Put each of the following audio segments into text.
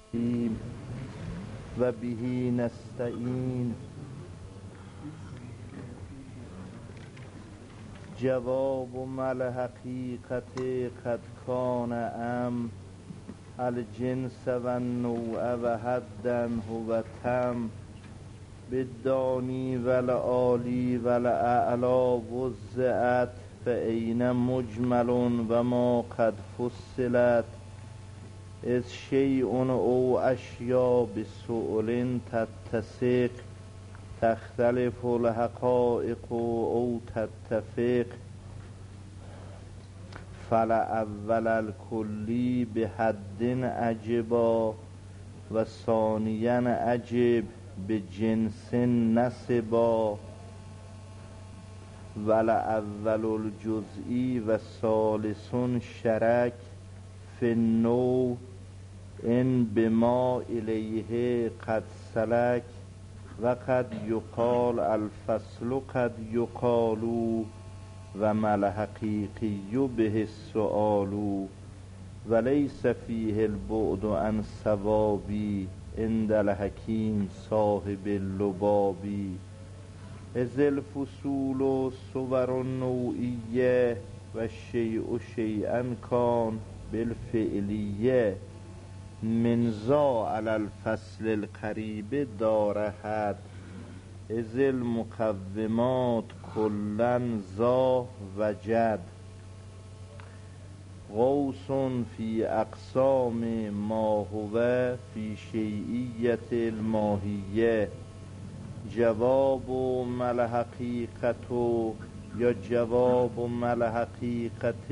و به نستعین. جواب مل حقیقت قد کان ام الجنس و النوع و حدا هو تم بالدانی و العالی و الاعلی وزعت فأین مجمل و ما قد فصلت از شیء او اشیا بسؤل تتسق تختلف الحقائق او تتفق فالاول الکلی بحد عجبا و ثانیا عجب بجنس نسبا والاول الجزئی و ثالث شرک فی النوع ان بما الیه قد سلک و قد یقال الفصل قد یقال و ما الحقیقی به السؤال و لیس فیه البعد عن صوابی عند الحکیم صاحب اللباب اذ الفصول صور نوعیه و الشیء شیئا کان بالفعلیه من ذا علی الفصل القریب دار حد اذ المقومات کلا ذا وجد غوث فی اقسام ما هو فی شیعیت الماهیه جواب مل حقیقت یا جواب مل حقیقت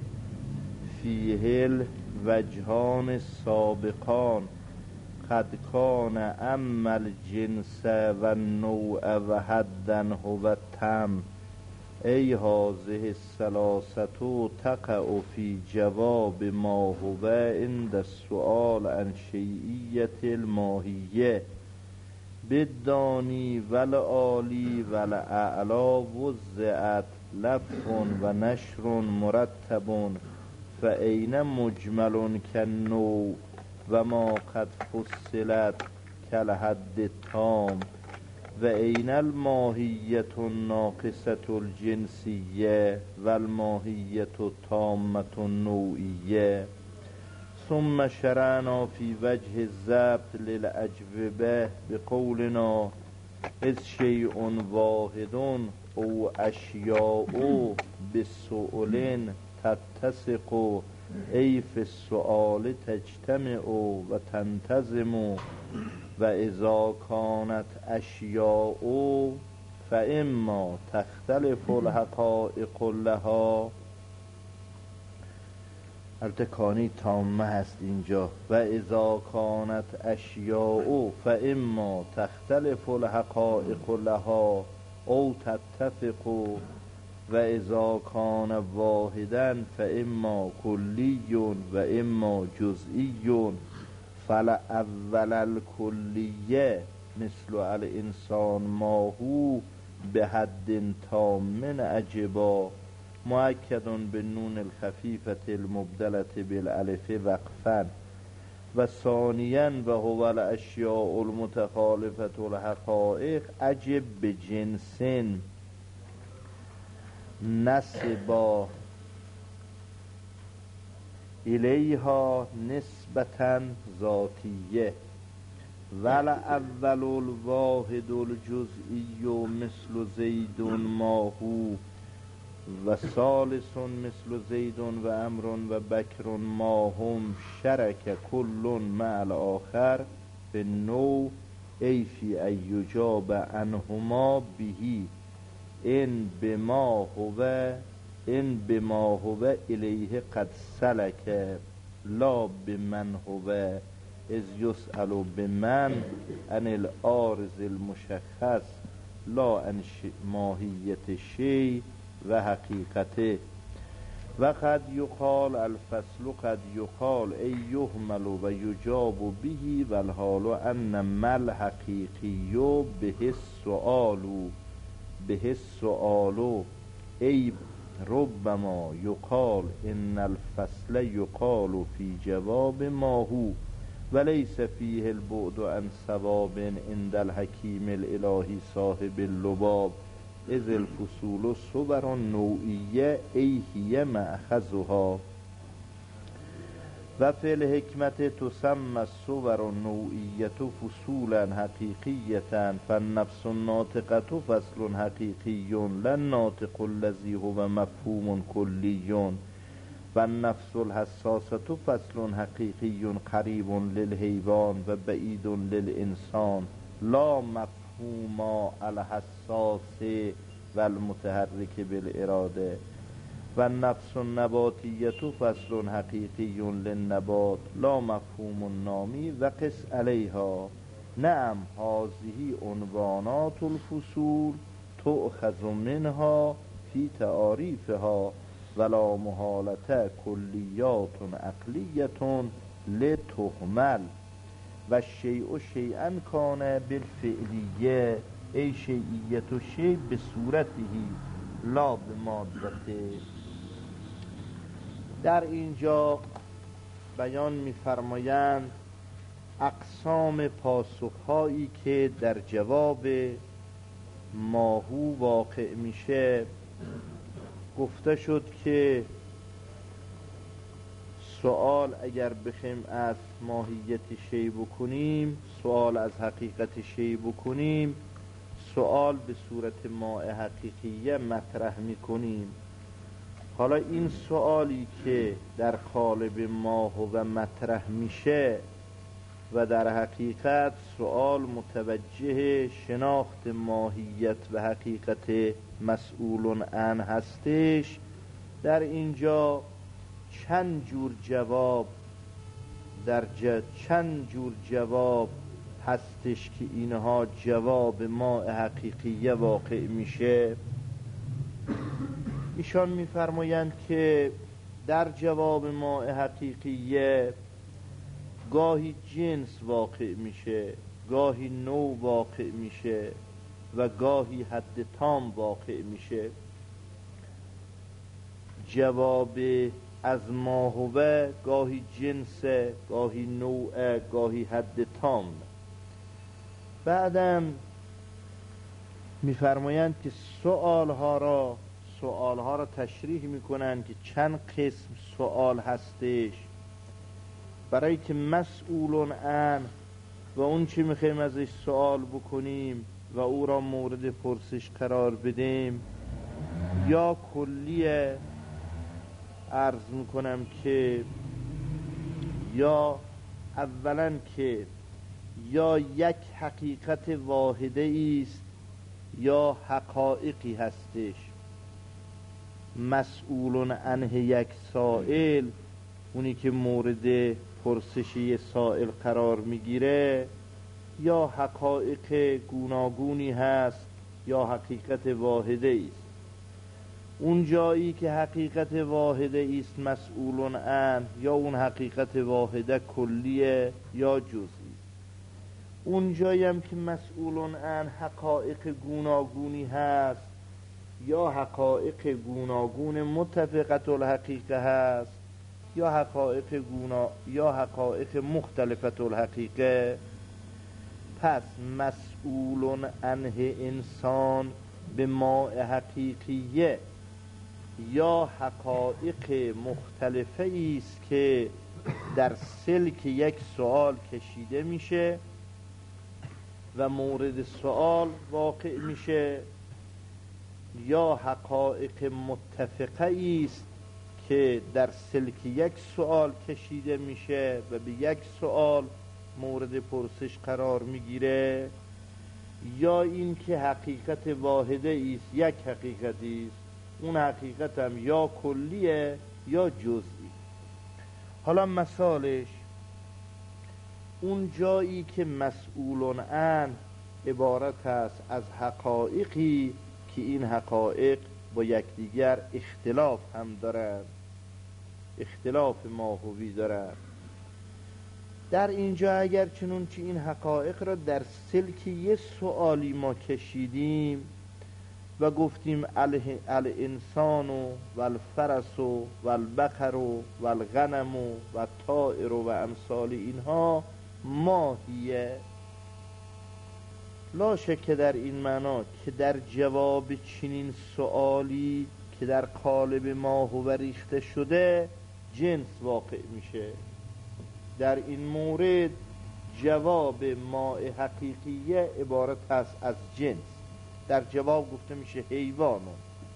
فیه الوجهان السابقان قد کان اما الجنس و النوع و حدا هو تم ای هذه الثلاثة تقع فی جواب ما هو عند السؤال عن شیعیت الماهیه بالدانی و العالی و الاعلی وزعت لف و نشر مرتب فأین مجمل کالنوع و ما قد فصلت کالحد التام و این الماهیة الناقصة الجنسیه و الماهیة التامة النوعیه ثم شرعنا في وجه الضبط للأجوبة بقولنا إذ شيء واحد أو أشياء بسؤال تتسق أي في السؤال تجتمع وتنتظم وإذا كانت أشياء فإما تختلف الحقائق لها التکانی تامه هست اینجا و اذا کانت اشیاء فاما تختلف الحقائق لها او تتفق و اذا کان واحدا فاما کلی و اما جزئی فالاول الکلیه مثل الانسان ما هو بحد تام عجبا مؤکد بالنون الخفیفة المبدلة بالالف وقفا و ثانیا و هو الاشیاء المتخالفة الحقائق عجب بجنس نسبا الیها نسبة ذاتیه والاول الواحد الجزئی مثل زید ما هو و ثالث مثل زید و عمر و بکر ما هم شرک کل مع الاخر به نوع ای فی ان یجاب عنهما بهی ان بما هو الیه قد سلک لا بمن هو اذ یسأل بمن عن العارض المشخص لا عن ماهیت شیء و حقیقته و قد یقال الفصل قد یقال ای یحمل و یجاب به و الحال ان مل حقیقی به السؤال ای ربما یقال ان الفصل یقال فی جواب ما هو ولیس فیه البعد عن ثواب عند الحکیم الالهی صاحب اللباب اذ الفصول صور نوعیه ای هی مأخذها و فی الحکمت تسمى الصور النوعیه فصولا حقیقیه فالنفس الناطقه فصل حقیقی لا الناطق الذی هو مفهوم کلی و النفس الحساسه فصل حقیقی قریب للحیوان و بعید للانسان لا مفهوم الحساس و المتحرک بالاراده و النفس النباتیه فصل حقیقی للنبات لا مفهوم نامی و قس علیها نعم هذه عنوانات الفصول تؤخذ منها فی تعاریفها ولا محالة کلیات عقلیة لتهمل و الشیء شیئا کان بالفعلیه ای شیئیت شیء به صورته لا به مادته. در اینجا بیان می‌فرمایند اقسام پاسخهایی که در جواب ماهو واقع میشه. گفته شد که سوال اگر بخیم از ماهیت شی بکنیم، سوال از حقیقت شی بکنیم، سوال به صورت ماء حقیقیه مطرح میکنیم. حالا این سوالی که در قالب ماه و مطرح میشه و در حقیقت سوال متوجه شناخت ماهیت و حقیقت مسئول عن هستش، در اینجا چند جور جواب هستش که اینها جواب ماء حقیقیه واقع میشه. ایشان میفرمایند که در جواب ماء حقیقیه گاهی جنس واقع میشه، گاهی نوع واقع میشه و گاهی حد تام واقع میشه. جواب از ما هو گاهی جنس، گاهی نوع، گاهی حد تام. بعدم میفرمایند که سؤالها را تشریح میکنند که چند قسم سؤال هستش، برای که مسئولون عن و اون چی میخوایم ازش سوال بکنیم و او را مورد پرسش قرار بدیم یا کلیه. عرض میکنم که یا اولا که یا یک حقیقت واحده است یا حقایقی هستش. مسئولون عنه یک سائل، اونی که مورد پرسشی سائل قرار میگیره، یا حقایق گوناگونی هست یا حقیقت واحده است. اون جایی که حقیقت واحده است مسئولون عن، یا اون حقیقت واحده کلیه یا جزئی. اون جایی هم که مسئولون عن حقایق گوناگونی هست یا حقایق گوناگون متفقت الحقیقه هست یا حقایق مختلفت الحقیقه. پس مسئولون عنه انسان به ماء حقیقیه یا حقایق مختلفه است که در سلک یک سوال کشیده میشه و مورد سوال واقع میشه، یا حقایق متفقه است که در سلک یک سوال کشیده میشه و به یک سوال مورد پرسش قرار میگیره، یا این که حقیقت واحده است، یک حقیقتی است، اون حقیقت هم یا کلیه یا جزئی. حالا مثالش اون جایی که مسئولون عن عبارت است از حقایقی که این حقایق با یکدیگر اختلاف هم دارند، اختلاف ماهوی دارند. در اینجا اگر چنانچه این حقایق را در سلک یه سوالی ما کشیدیم، و گفتیم الانسان و الفرس و البقر و الغنم و الطائر و امثال اینها ماهیه. لا شک در این معنا که در جواب چنین سؤالی که در قالب ماهو ریخته شده جنس واقع میشه. در این مورد جواب ماء حقیقیه عبارت است از جنس. در جواب گفته میشه حیوانون.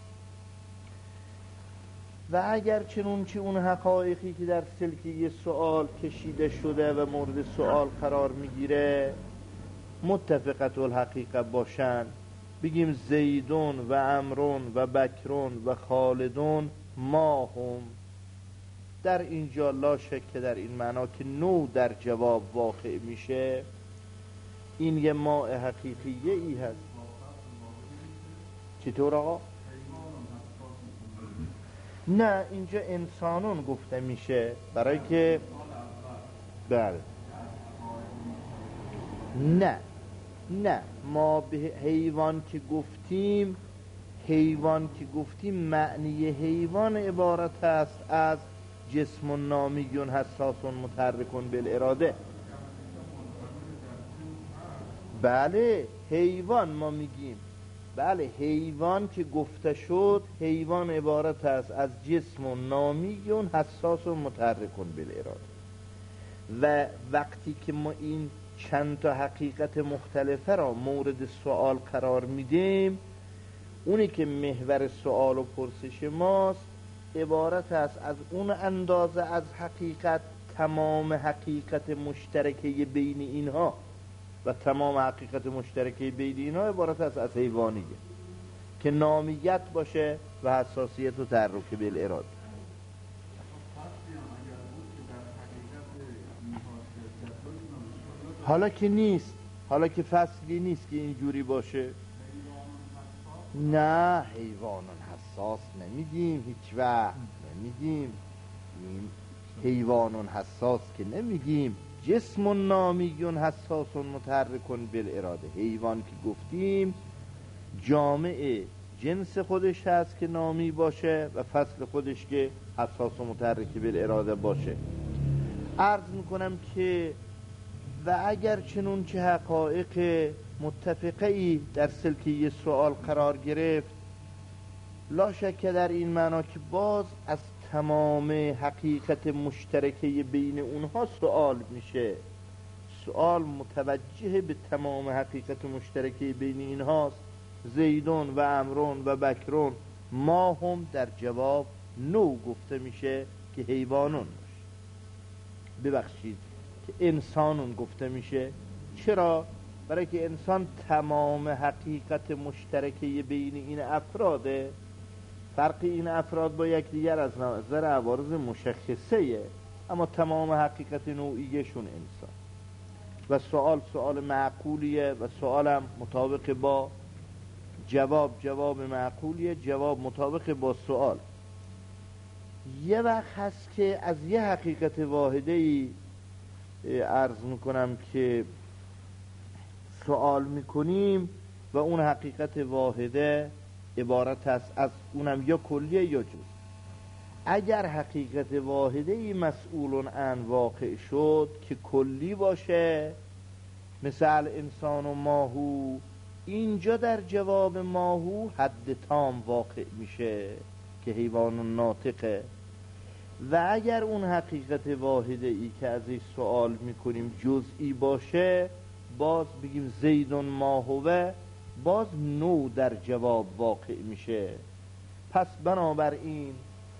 و اگر چنونچه اون حقایقی که در سلکه سؤال کشیده شده و مورد سؤال قرار میگیره متفقت الحقیقه باشن، بگیم زیدون و عمرون و بکرون و خالدون ما هم، در اینجا لا شک در این معنا که نوع در جواب واقع میشه، این یه ماء حقیقیه ای هست. چطور آقا؟ نه، اینجا انسانون گفته میشه برای که بله نه ما به حیوان که گفتیم معنی حیوان عبارت است از جسم نامیون حساس متحرکون بالاراده. بله حیوان ما میگیم، بله حیوان که گفته شد حیوان عبارت است از جسم نامیون حساس متحرکون بالاراده. و وقتی که ما این چند تا حقیقت مختلفه را مورد سوال قرار میدیم، اونی که محور سوال و پرسش ماست عبارت است از اون اندازه از حقیقت، تمام حقیقت مشترکه بین اینها، و تمام حقیقت مشترکه بین اینها عبارت است از حیوانیه که نامیت باشه و حساسیت و تحرک بالاراده. حالا که نیست، حالا که فصلی نیست که اینجوری باشه. نه حیوانون حساس نمیگیم، هیچ وقت نمیگیم. این حیوانون حساس که نمیگیم، جسم نامیون حساس متحرکون بالاراده. حیوان که گفتیم جامع جنس خودش هست که نامی باشه و فصل خودش که حساس و متحرک بالاراده باشه. عرض میکنم که و اگر چنون چه حقایق متفقه ای در سلکه سوال قرار گرفت، لا شک در این معنا که باز از تمام حقیقت مشترکه بین اونها سوال میشه. سوال متوجه به تمام حقیقت مشترکه بین اینهاست. زیدون و عمرون و بکرون ما هم در جواب نو گفته میشه که حیوانون باشه. ببخشید که انسانون گفته میشه. چرا؟ برای که انسان تمام حقیقت مشترکه بین این افراده. فرق این افراد با یکدیگر از نظر عوارض مشخصه، اما تمام حقیقت نوعیشون انسان. و سوال معقولیه و سوالم مطابق با جواب معقولیه، جواب مطابق با سوال. یه وقت هست که از یه حقیقت واحده‌ای عرض میکنم که سوال میکنیم و اون حقیقت واحده عبارت است از اونم یا کلیه یا جز. اگر حقیقت واحده‌ای مسئول عن واقع شد که کلی باشه، مثل انسان و ماهو، اینجا در جواب ماهو حد تام واقع میشه که حیوان ناطقه. و اگر اون حقیقت واحده ای که ازش سوال میکنیم جزئی باشه، باز بگیم زیدون ماهوه، باز نو در جواب واقع میشه. پس بنابراین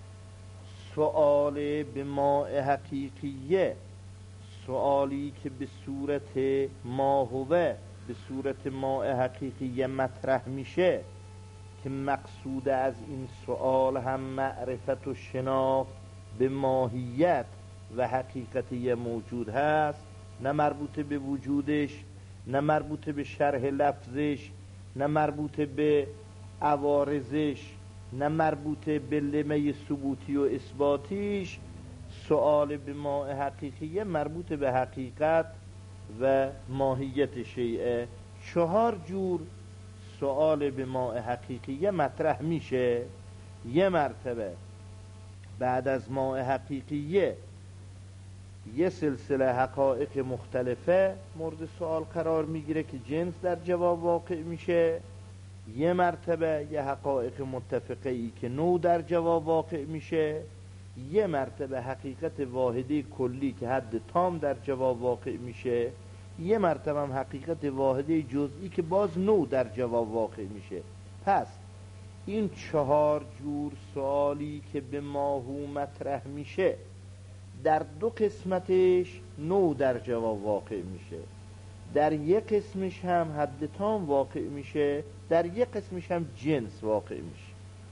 سؤال به ماء حقیقیه، سؤالی که به صورت ماهوه، به صورت ماء حقیقیه مطرح میشه، که مقصود از این سؤال هم معرفت و شناخت به ماهیت و حقیقتی موجود هست، نه مربوط به وجودش، نه مربوط به شرح لفظش، نه مربوط به عوارضش، نه مربوط به لمه ثبوتی و اثباتیش. سؤال به ماء حقیقیه مربوط به حقیقت و ماهیت شیء. 4 جور سوال به ماء حقیقیه مطرح میشه، یه مرتبه بعد از ماء حقیقیه یه سلسله حقایق مختلفه مورد سوال قرار میگیره که جنس در جواب واقع میشه، یه مرتبه یه حقایق متفقه ای که نوع در جواب واقع میشه، یه مرتبه حقیقت واحدی کلی که حد تام در جواب واقع میشه، یه مرتبه هم حقیقت واحدی جزئی که باز نوع در جواب واقع میشه. پس این 4 جور سوالی که به ماهو مطرح میشه در 2 قسمتش نوع در جواب واقع میشه، در یک قسمش هم حد تام واقع میشه، در یک قسمش هم جنس واقع میشه.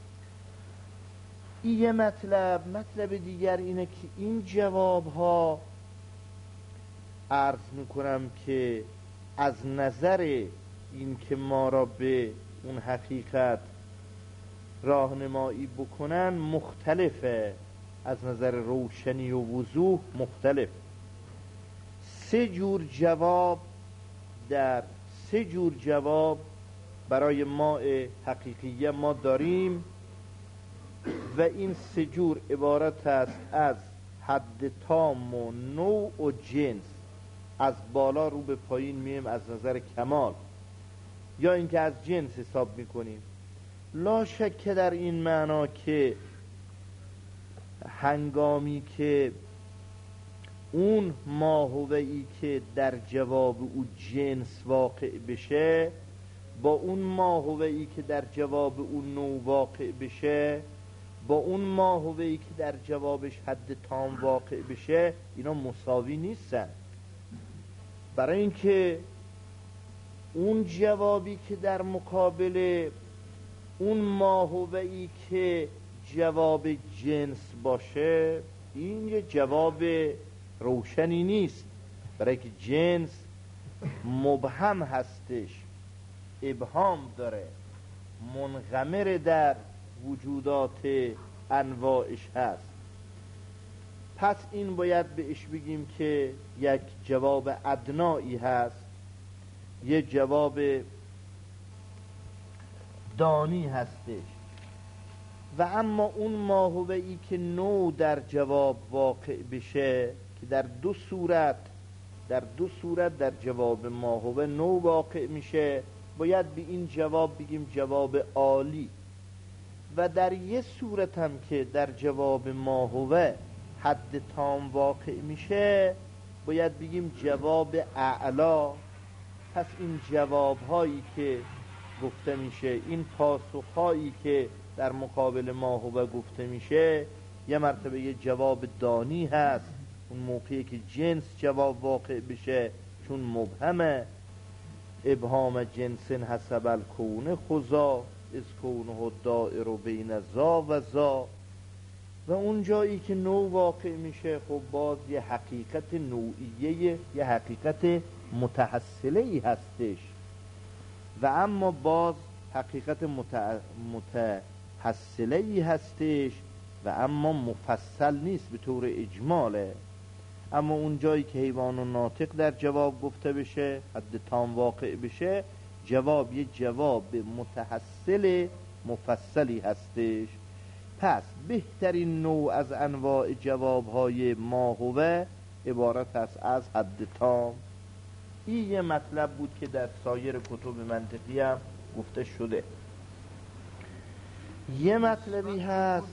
این یه مطلب دیگر اینه که این جواب ها عرض میکنم که از نظر این که ما را به اون حقیقت راهنمایی بکنن مختلفه، از نظر روشنی و وضوح مختلف. 3 جور جواب در 3 جور جواب برای ماء حقیقیه ما داریم و این 3 جور عبارت است از حد تام و نوع و جنس. از بالا رو به پایین میم از نظر کمال، یا اینکه از جنس حساب میکنیم. لا شک در این معنا که هنگامی که اون ماهوه‌ای که در جواب او جنس واقع بشه با اون ماهوه‌ای که در جواب اون نوع واقع بشه با اون ماهوه‌ای که در جوابش حد تام واقع بشه، اینا مساوی نیستن. برای اینکه اون جوابی که در مقابل اون ماهوه‌ای که جواب جنس باشه، این یه جواب روشنی نیست، برای که جنس مبهم هستش، ابهام داره، منغمر در وجودات انواعش هست. پس این باید بهش بگیم که یک جواب ادنایی هست، یک جواب دانی هستش. و اما اون ماهوه‌ای که نوع در جواب واقع بشه که در دو صورت در جواب ماهوه نوع واقع میشه، باید به این جواب بگیم جواب عالی. و در یه صورت هم که در جواب ماهوه حد تام واقع میشه، باید بگیم جواب اعلا. پس این جواب هایی که گفته میشه، این پاسخ هایی که در مقابل ماهوه گفته میشه، یه مرتبه یه جواب دانی هست اون موقعی که جنس جواب واقع بشه، چون مبهمه. ابهام جنس حسب الکون خضا از کونه دائر بین زا و زا. و اون جایی که نوع واقع میشه، خب باز یه حقیقت نوعیه، یه حقیقت متحصله ای هستش. و اما باز حقیقت متحصله ای هستش و اما مفصل نیست، به طور اجماله. اما اون جایی که حیوان و ناطق در جواب گفته بشه، حد تام واقع بشه، جواب یه جواب متحصل مفصلی هستش. پس بهترین نوع از انواع جوابهای ماهوه عبارت است از حد تام. این یه مطلب بود که در سایر کتب منطقی هم گفته شده. یه مطلبی هست.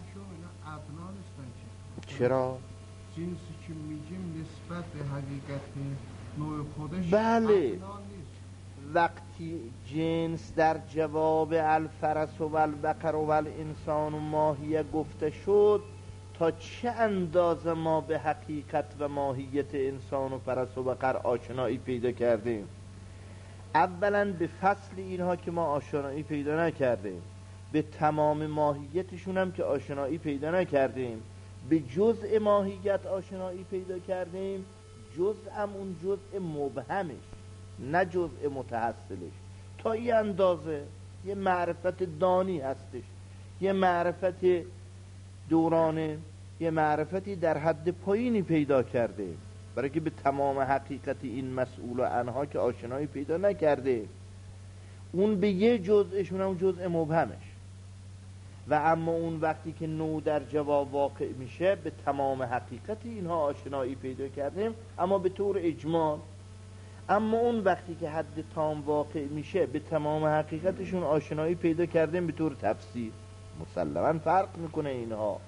چرا؟ جنسی که میگیم نسبت به حقیقت نوع خودش بله، وقتی جنس در جواب الفرس و البقر و الانسان و ماهیه گفته شد، تا چه اندازه ما به حقیقت و ماهیت انسان و فرس و بقر آشنایی پیدا کردیم. اولا به فصل اینها که ما آشنایی پیدا نکردیم، به تمام ماهیتشون هم که آشنایی پیدا نکردیم، به جزء ماهیت آشنایی پیدا کردیم، جزء هم اون جزء مبهمش، نه جزء متحصلش. تا این اندازه یه معرفت دانی هستش، یه معرفت دورانه، یه معرفتی در حد پایینی پیدا کرده، برای که به تمام حقیقت این مسئول و انها که آشنایی پیدا نکرده. اون به یه جزءشون هم جزء مبهمش، و اما اون وقتی که نو در جواب واقع میشه به تمام حقیقت اینها آشنایی پیدا کردیم اما به طور اجمال. اما اون وقتی که حد تام واقع میشه به تمام حقیقتشون آشنایی پیدا کردیم به طور تفسیر. مسلماً فرق میکنه اینها.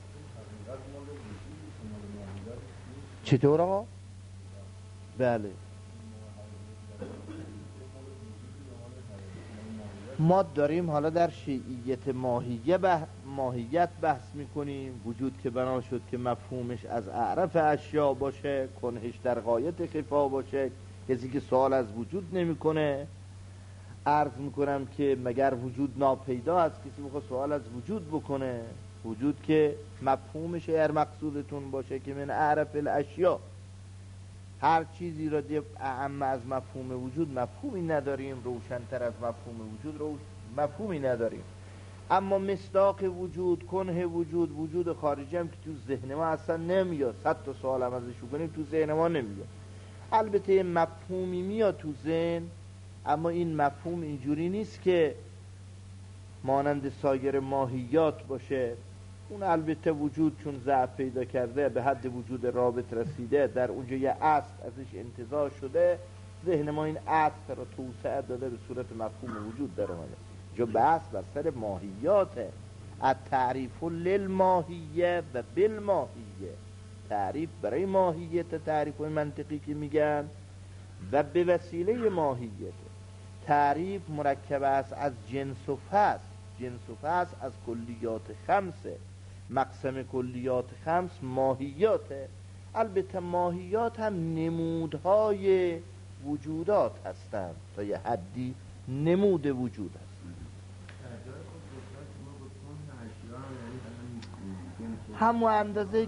چطور آقا؟ بله، ما داریم حالا در شیعیت ماهیت بحث میکنیم. وجود که بنا شد که مفهومش از اعرف اشیا باشه، کنهش در غایت خفا باشه، کسی که سوال از وجود نمیکنه. عرض میکنم که مگر وجود ناپیدا است کسی بخواد سوال از وجود بکنه؟ وجود که مفهومش اگر مقصودتون باشه که من اعرف الاشیا، هر چیزی را دید اعم از مفهوم وجود مفهومی نداریم، روشنتر از مفهوم وجود مفهومی نداریم. اما مصداق وجود، کنه وجود، وجود خارجی هم که تو ذهن ما اصلا نمیاد، 100 تا سوال هم ازش کنیم تو ذهن ما نمیاد. البته مفهومی میاد تو ذهن، اما این مفهوم اینجوری نیست که مانند سایر ماهیات باشه. اون البته وجود چون ضعف پیدا کرده، به حد وجود رابط رسیده، در اونجا یه اصل ازش انتزاع شده، ذهن ما این اصل را توسعه داده به صورت مفهوم وجود در اومده. جو بحث بر سر ماهیاته. التعریف للماهیه و بالماهیه، تعریف برای ماهیت، تعریف منطقی که میگن، و به وسیله ماهیت. تعریف مرکب است از جنس و فصل. جنس و فصل از کلیات خمسه. مقسم کلیات خمس ماهیاته. البته ماهیات هم نمودهای وجودات هستند، تا یه حدی نمود وجود هست. همون اندازه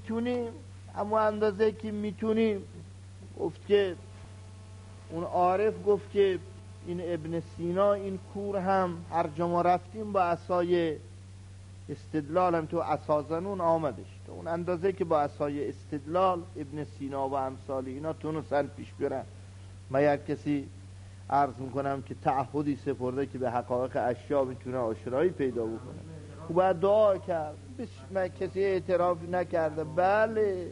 که میتونیم گفت که اون عارف گفت که این ابن سینا این کور هم هر جا ما رفتیم با عصای استدلال هم تو عصازنون آمدش، تو اون اندازه که با عصای استدلال ابن سینا و امثال اینا تونستن پیش بیارن. مگر کسی عرض میکنم که تعهدی سپرده که به حقایق اشیا میتونه آشنایی پیدا بکنه، او باید دعا کرد. کسی اعتراف نکرده. بله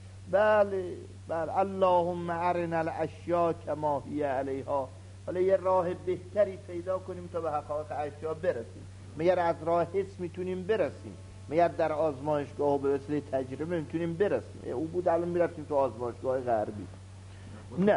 اللهم ارنا الاشیا کما هی علیها. حالا یه راه بهتری پیدا کنیم تا به حقایق اشیا برسیم. مگر از راه حس میتونیم برسیم؟ مگر در آزمایشگاه و به وسیله تجربه میتونیم برسیم؟ او بود الان میرفتیم تو آزمایشگاه غربی. نه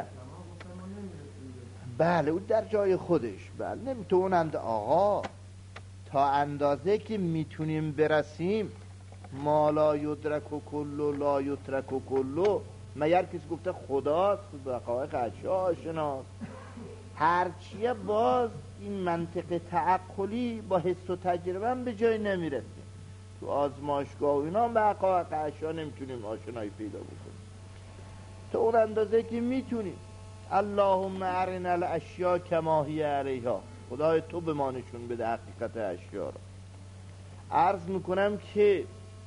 بله، او در جای خودش. بله نمیتونند آقا، تا اندازه که میتونیم برسیم. ما لا یدرک و کلو لا یترک و کلو. مگر کسی گفته خداست به حقایق اشیا آشناست؟ هرچیه باز این منطق تعقلی با حس و تجربه هم به جای نمیرسیم. تو آزمایشگاه و اینا به حقایق اشیا نمیتونیم آشنایی پیدا بکنیم. تا اون اندازه که میتونیم. اللهم ارنا الاشیا کما هی علیها. خدای تو به ما نشون بده حقیقت اشیا را. عرض میکنم که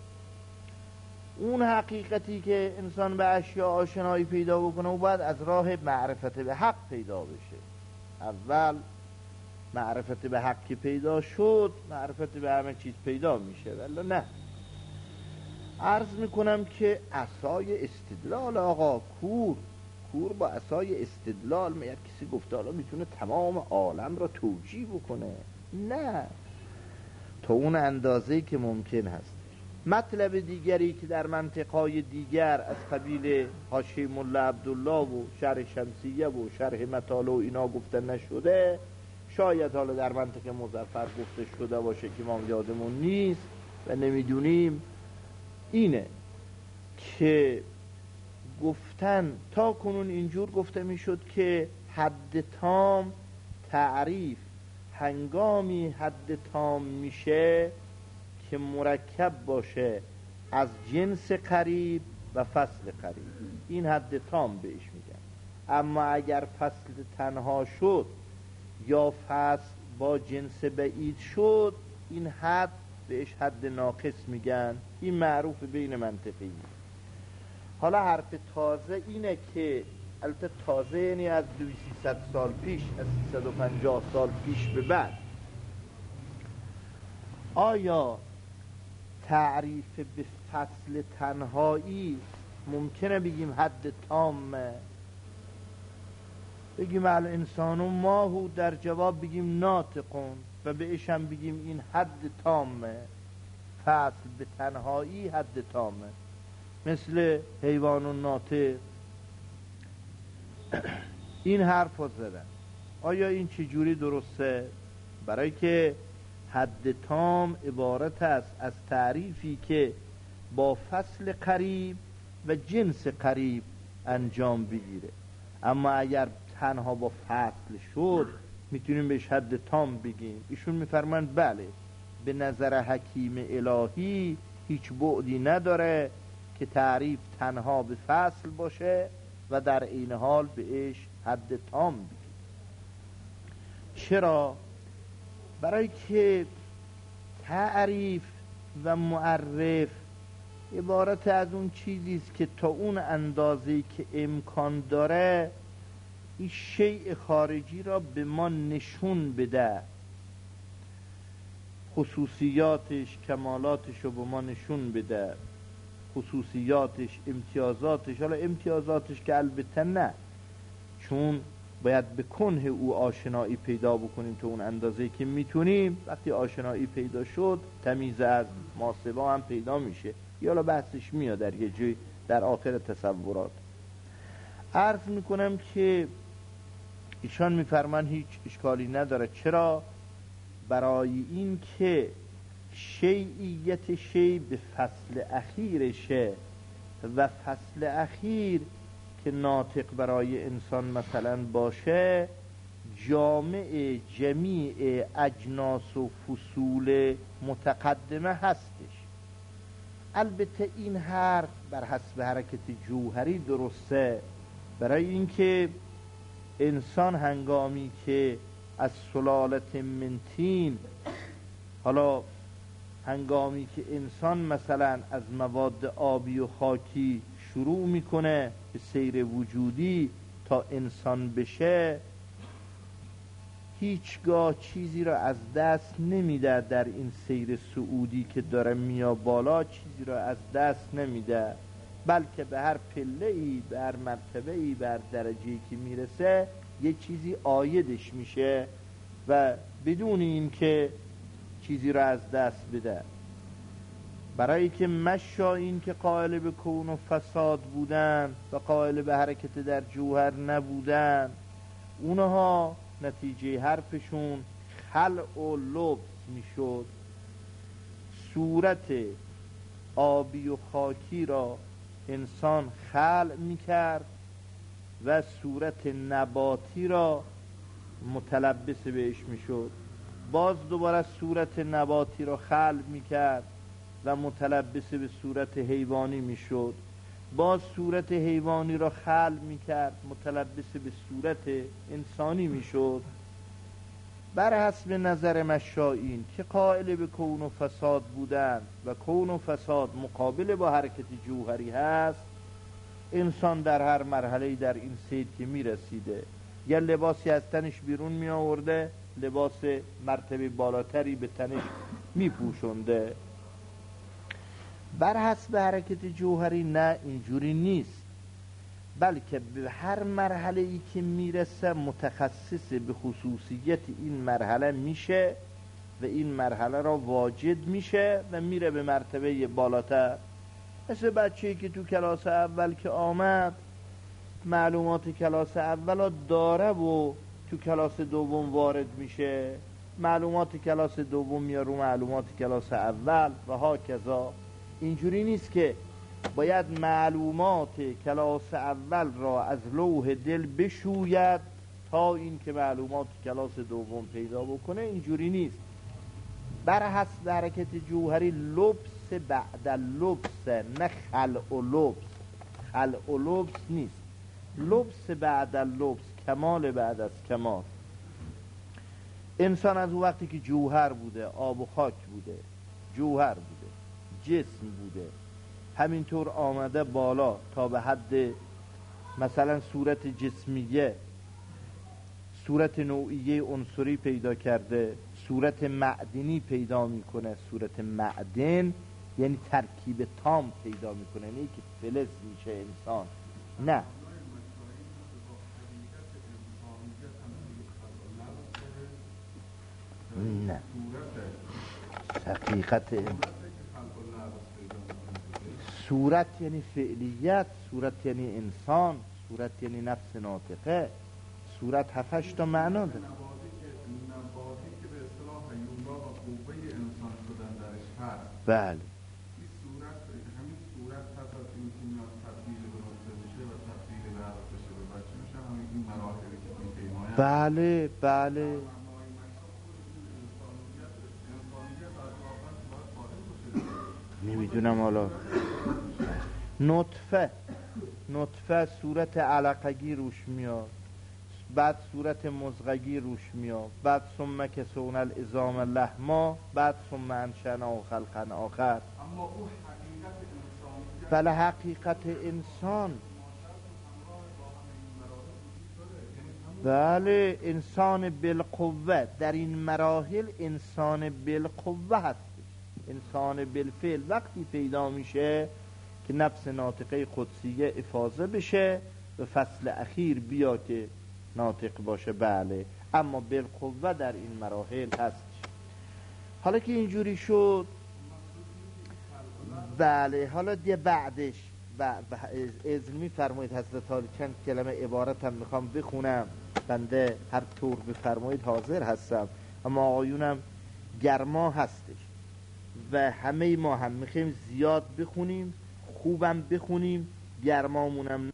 اون حقیقتی که انسان به اشیا آشنایی پیدا بکنه و باید از راه معرفت به حق پیدا بشه. اول معرفت به حق که پیدا شد، معرفت به همه چیز پیدا میشه. ولی نه، عرض میکنم که عصای استدلال آقا، کور با عصای استدلال، مگر کسی گفته حالا میتونه تمام عالم را توجیه بکنه؟ نه، تا اون اندازه‌ای که ممکن هست. مطلب دیگری که در منطقهای دیگر از قبیل حاشیه ملا عبدالله و شرح شمسیه و شرح مطالع و اینا گفته نشده، شاید حالا در منطق مظفر گفته شده باشه که ما یادمون نیست و نمیدونیم، اینه که گفتن تا کنون اینجور گفته میشد که حد تام تعریف هنگامی حد تام میشه که مرکب باشه از جنس قریب و فصل قریب. این حد تام بهش میگن. اما اگر فصل تنها شد یا فصل با جنس بعید شد، این حد بهش حد ناقص میگن. این معروف بین منطقی. حالا حرف تازه اینه که البته تازه، یعنی از 200 سال پیش، از 350 سال پیش به بعد. آیا تعریف به فصل تنهایی ممکنه بگیم حد تامه؟ بگیم الانسان ماهو، در جواب بگیم ناطقون و بهش هم بگیم این حد تامه. فصل به تنهایی حد تامه، مثل حیوان ناطق. این حرف رو زدن. آیا این چجوری درسته؟ برای که حد تام عبارت است از تعریفی که با فصل قریب و جنس قریب انجام بگیره. اما اگر تنها با فصل شد میتونیم بهش حد تام بگیم. ایشون میفرمایند بله، به نظر حکیم الهی هیچ بعدی نداره که تعریف تنها به فصل باشه و در این حال بهش حد تام بگیم. چرا؟ برای که تعریف و معرف عبارت از اون چیزیست که تا اون اندازه‌ای که امکان داره این شیء خارجی را به ما نشون بده، خصوصیاتش، کمالاتش رو به ما نشون بده، خصوصیاتش، امتیازاتش. حالا امتیازاتش که البته نه، چون باید به کنه او آشنایی پیدا بکنیم تا اون اندازه که میتونیم. وقتی آشنایی پیدا شد تمیز از ماسبا هم پیدا میشه. یا بحثش میاد در یه جای در آخر تصورات. عرض میکنم که ایشان میفرمان هیچ اشکالی نداره. چرا؟ برای این که شیعیت شیء به فصل اخیرشه و فصل اخیر که ناطق برای انسان مثلا باشه جامع جمیع اجناس و فصول متقدمه هستش. البته این حرف بر حسب حرکت جوهری درسته، برای اینکه انسان هنگامی که از سلالت منتین، حالا هنگامی که انسان مثلا از مواد آبی و خاکی شروع میکنه به سیر وجودی تا انسان بشه، هیچگاه چیزی را از دست نمیده. در این سیر صعودی که داره میا بالا چیزی را از دست نمیده، بلکه به هر پله‌ای، به هر مرتبه‌ای، به هر درجه‌ای که میرسه یه چیزی عایدش میشه و بدون این که چیزی را از دست بده. برای که مشا این که قائل به کون و فساد بودن و قائل به حرکت در جوهر نبودن، اونها نتیجه حرفشون خلع و لبس میشد. صورت آبی و خاکی را انسان خلع میکرد و صورت نباتی را متلبس بهش میشد. باز دوباره صورت نباتی را خلع میکرد و متلبس به صورت حیوانی میشد. باز صورت حیوانی را خلع میکرد، متلبس به صورت انسانی میشد. بر حسب نظر مشائین که قائل به کون و فساد بودن و کون و فساد مقابل با حرکت جوهری هست، انسان در هر مرحله در این سیر که میرسیده یا لباسی از تنش بیرون می آورده، لباس مرتبه بالاتری به تنش می پوشنده. بر حسب حرکت جوهری نه، اینجوری نیست، بلکه به هر مرحله ای که میرسه متخصص به خصوصیت این مرحله میشه و این مرحله را واجد میشه و میره به مرتبه بالاتر. مثل بچه‌ای که تو کلاس اول که آمد معلومات کلاس اول داره و تو کلاس دوم وارد میشه، معلومات کلاس دوم میاره رو معلومات کلاس اول و هاکذا. اینجوری نیست که باید معلومات کلاس اول را از لوح دل بشوید تا این که معلومات کلاس دوم پیدا بکنه. اینجوری نیست. بر حسب حرکت جوهری لبس بعد لبس، نه خلع و لبس. خلع و لبس نیست، لبس بعد لبس، کمال بعد از کمال. انسان از وقتی که جوهر بوده، آب و خاک بوده، جوهر بوده، جسم بوده، همینطور آمده بالا تا به حد مثلا صورت جسمیه، صورت نوعیه عنصری پیدا کرده، صورت معدنی پیدا میکنه. صورت معدن یعنی ترکیب تام پیدا میکنه، نه که فلز میشه انسان، نه. نه، حقیقت صورت یعنی فعلیت، صورت یعنی انسان، صورت یعنی نفس ناطقه. صورت 7-8 تا معنا داره. نباتی که به اصطلاح هیولا و قوه انسان شدن درش هست. بله. این صورت، همین صورت پس از این که میاد تبدیل به نطفه بشه و تبدیل به عرق بشه به بچه میشه، همین این مراحلی که میپیماید. بله بله. نمیدونم حالا. نطفه صورت علقگی روش میاد، بعد صورت مزغگی روش میاد، بعد ثم کسون العظام لحما، بعد ثم انشأناه خلقا آخر. اما او حقیقت انسانیت، بله حقیقت انسان، بله انسان بالقوه. در این مراحل انسان بالقوه هست. انسان بالفعل وقتی پیدا میشه که نفس ناطقه قدسیه افاضه بشه و فصل اخیر بیا که ناطق باشه. بله، اما بالقوه در این مراحل هست. حالا که اینجوری شد، بله حالا دیگه بعدش اذن می‌فرمایید حضرت عالی، چند کلمه عبارت هم میخوام بخونم، بنده هر طور بفرمایید حاضر هستم، اما آقایونم گرما هستش و همه ما هم میخوایم زیاد بخونیم، خوبم بخونیم، گرمامونم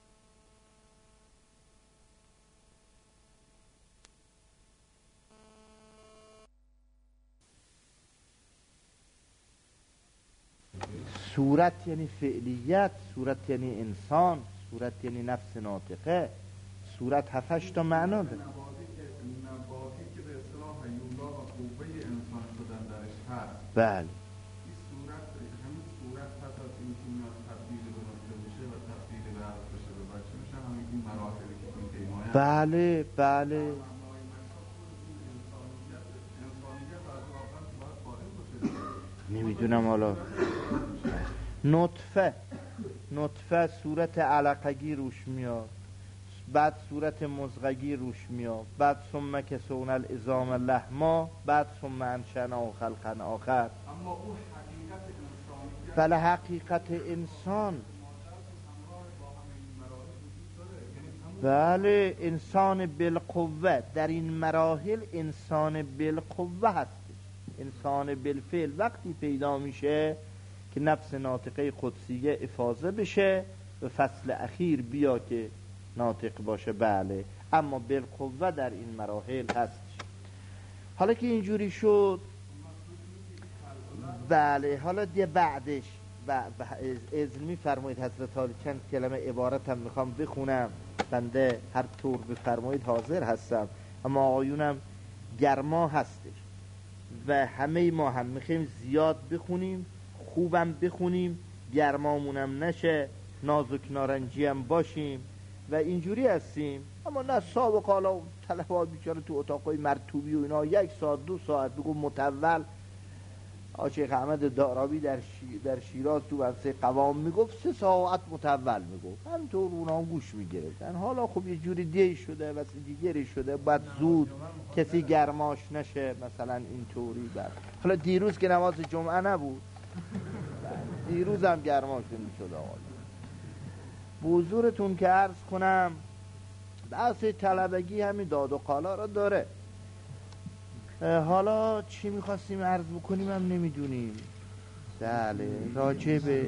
صورت یعنی فعلیت، صورت یعنی انسان، صورت یعنی نفس ناطقه. صورت 7-8 تا معنا داره. نباتی که به اصطلاح هیولا و قوه انسان شدن درش هست. بله. این صورت، همین صورت پس از این که میاد تبدیل به نطفه بشه و تبدیل به عرق بشه به بچه میشه، همین این مراحلی که میپیماید. بله بله. نمیدونم حالا. نطفه صورت علقگی روش میاد، بعد صورت مزغگی روش میاد، بعد ثم کسون العظام لحما، بعد ثم انشأناه خلقا آخر. اما او حقیقت انسانیت، بله حقیقت انسان، بله انسان بالقوه. در این مراحل انسان بالقوه هست. انسان بالفعل وقتی پیدا میشه که نفس ناطقه قدسیه افاضه بشه و فصل اخیر بیا که ناطق باشه. بله، اما بالقوه در این مراحل هست. حالا که اینجوری شد، بله حالا دیگه بعدش اذن می‌فرمایید حضرت عالی، چند کلمه عبارت هم میخوام بخونم، بنده هر طور بفرمایید حاضر هستم، اما آقایونم گرما هستش و همه ما هم میخوایم زیاد بخونیم، خوبم بخونیم، گرمامونم نشه، نازک نارنجی هم باشیم و اینجوری هستیم. اما نه سابق حالا طلبه بیچاره تو اتاقای مرطوبی و اینا 1 ساعت 2 ساعت بگو متول. شیخ احمد دارابی در شیراز تو ورثه قوام میگفت 3 ساعت متول میگفت، همینطور اونا گوش میگرفتن. حالا خب یه جوری دی شده و دیگری شده، باید زود کسی گرماش نشه مثلا اینطوری. بعد حالا دیروز که نماز جمعه نبود، دیروز هم گرماش نمیشد. آقا بزرگتون که عرض کنم بحث طلبگی همین داد و قالا را داره. حالا چی میخواستیم عرض بکنیم هم نمیدونیم. بله راجع به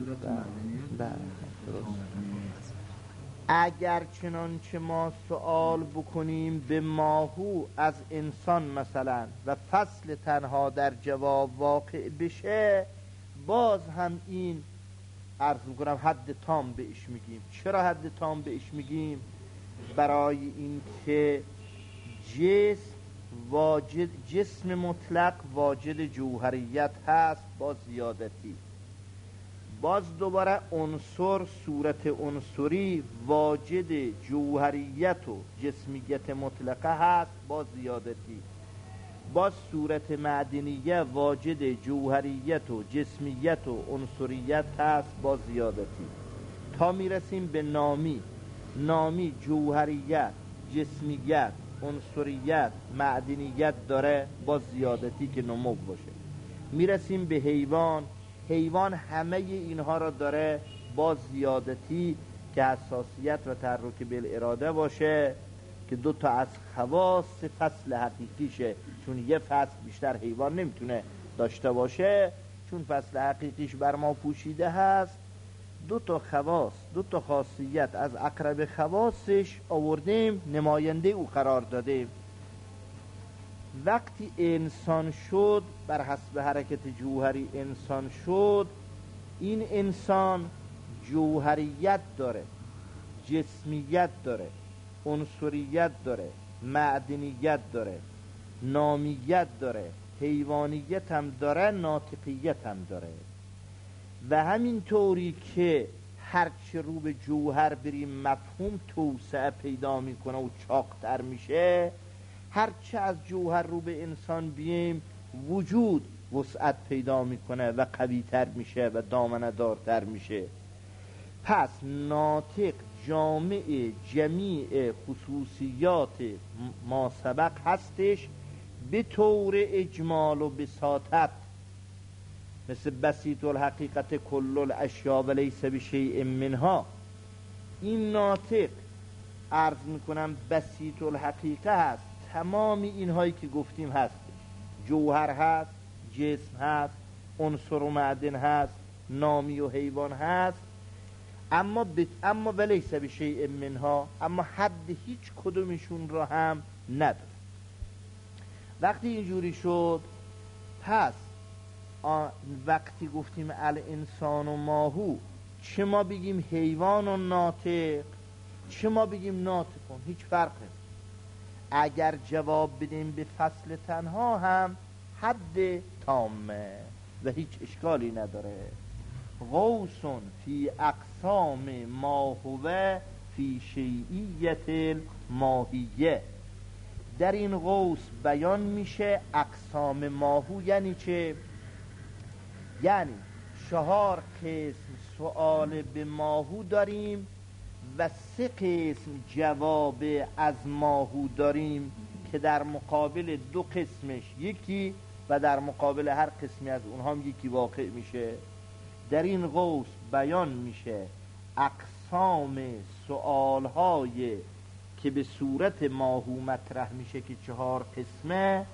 اگر چنانچه ما سوال بکنیم به ماهو از انسان مثلا و فصل تنها در جواب واقع بشه، باز هم این عرض میکنم حد تام بهش میگیم. چرا حد تام بهش میگیم؟ برای این که جسم مطلق واجد جوهریت هست با زیادتی، باز دوباره عنصر، صورت عنصری واجد جوهریت و جسمیت مطلقه هست با زیادتی. باز صورت معدنیه واجد جوهریت و جسمیت و عنصریت هست با زیادتی، تا میرسیم به نامی. نامی جوهریت، جسمیت، عنصریت، معدنیت داره با زیادتی که نمو باشه. میرسیم به حیوان. حیوان همه اینها را داره با زیادتی که حساسیت و تحرک بالاراده باشه، که دو تا از خواص فصل حقیقیشه. چون یه فصل بیشتر حیوان نمیتونه داشته باشه، چون فصل حقیقیش بر ما پوشیده هست. دو تا خواص، دو تا خاصیت از اقرب خواصش آوردیم، نماینده او قرار دادیم. وقتی انسان شد، بر حسب حرکت جوهری انسان شد، این انسان جوهریت داره، جسمیت داره، عنصریت داره، معدنیت داره، نامیت داره، حیوانیت هم داره، ناطقیت هم داره. و همین طوری که هرچه رو به جوهر بریم مفهوم توسعه پیدا میکنه و چاقتر میشه، هرچه از جوهر رو به انسان بیم وجود وسعت پیدا میکنه و قویتر میشه و دامنه دارتر میشه. پس ناطق جامع جمیع خصوصیات ما سبق هستش به طور اجمال و بساطت، مثل بسیط الحقیقت کل الاشیاء و لیس بشیء منها. این ناطق عرض میکنم بسیط الحقیقه هست، تمام اینهایی که گفتیم هست، جوهر هست، جسم هست، عنصر و معدن هست، نامی و حیوان هست، اما ولیس بشیء منها، اما حد هیچ کدومشون را هم نداره. وقتی اینجوری شد، پس وقتی گفتیم الانسان و ماهو، چه ما بگیم حیوان و ناطق، چه ما بگیم ناطقون، هیچ فرقه. اگر جواب بدیم به فصل تنها هم حد تامه و هیچ اشکالی نداره. غوث فی اقسام ما هو فی شیعیت الماهیه. در این غوث بیان میشه اقسام ماهو یعنی چه؟ یعنی 4 قسم سؤال به ماهو داریم و 3 قسم جواب از ماهو داریم که در مقابل 2 قسمش یکی و در مقابل هر قسمی از اونها هم یکی واقع میشه. در این غوث بیان میشه اقسام سؤالهای که به صورت ماهو مطرح میشه که 4 قسمه،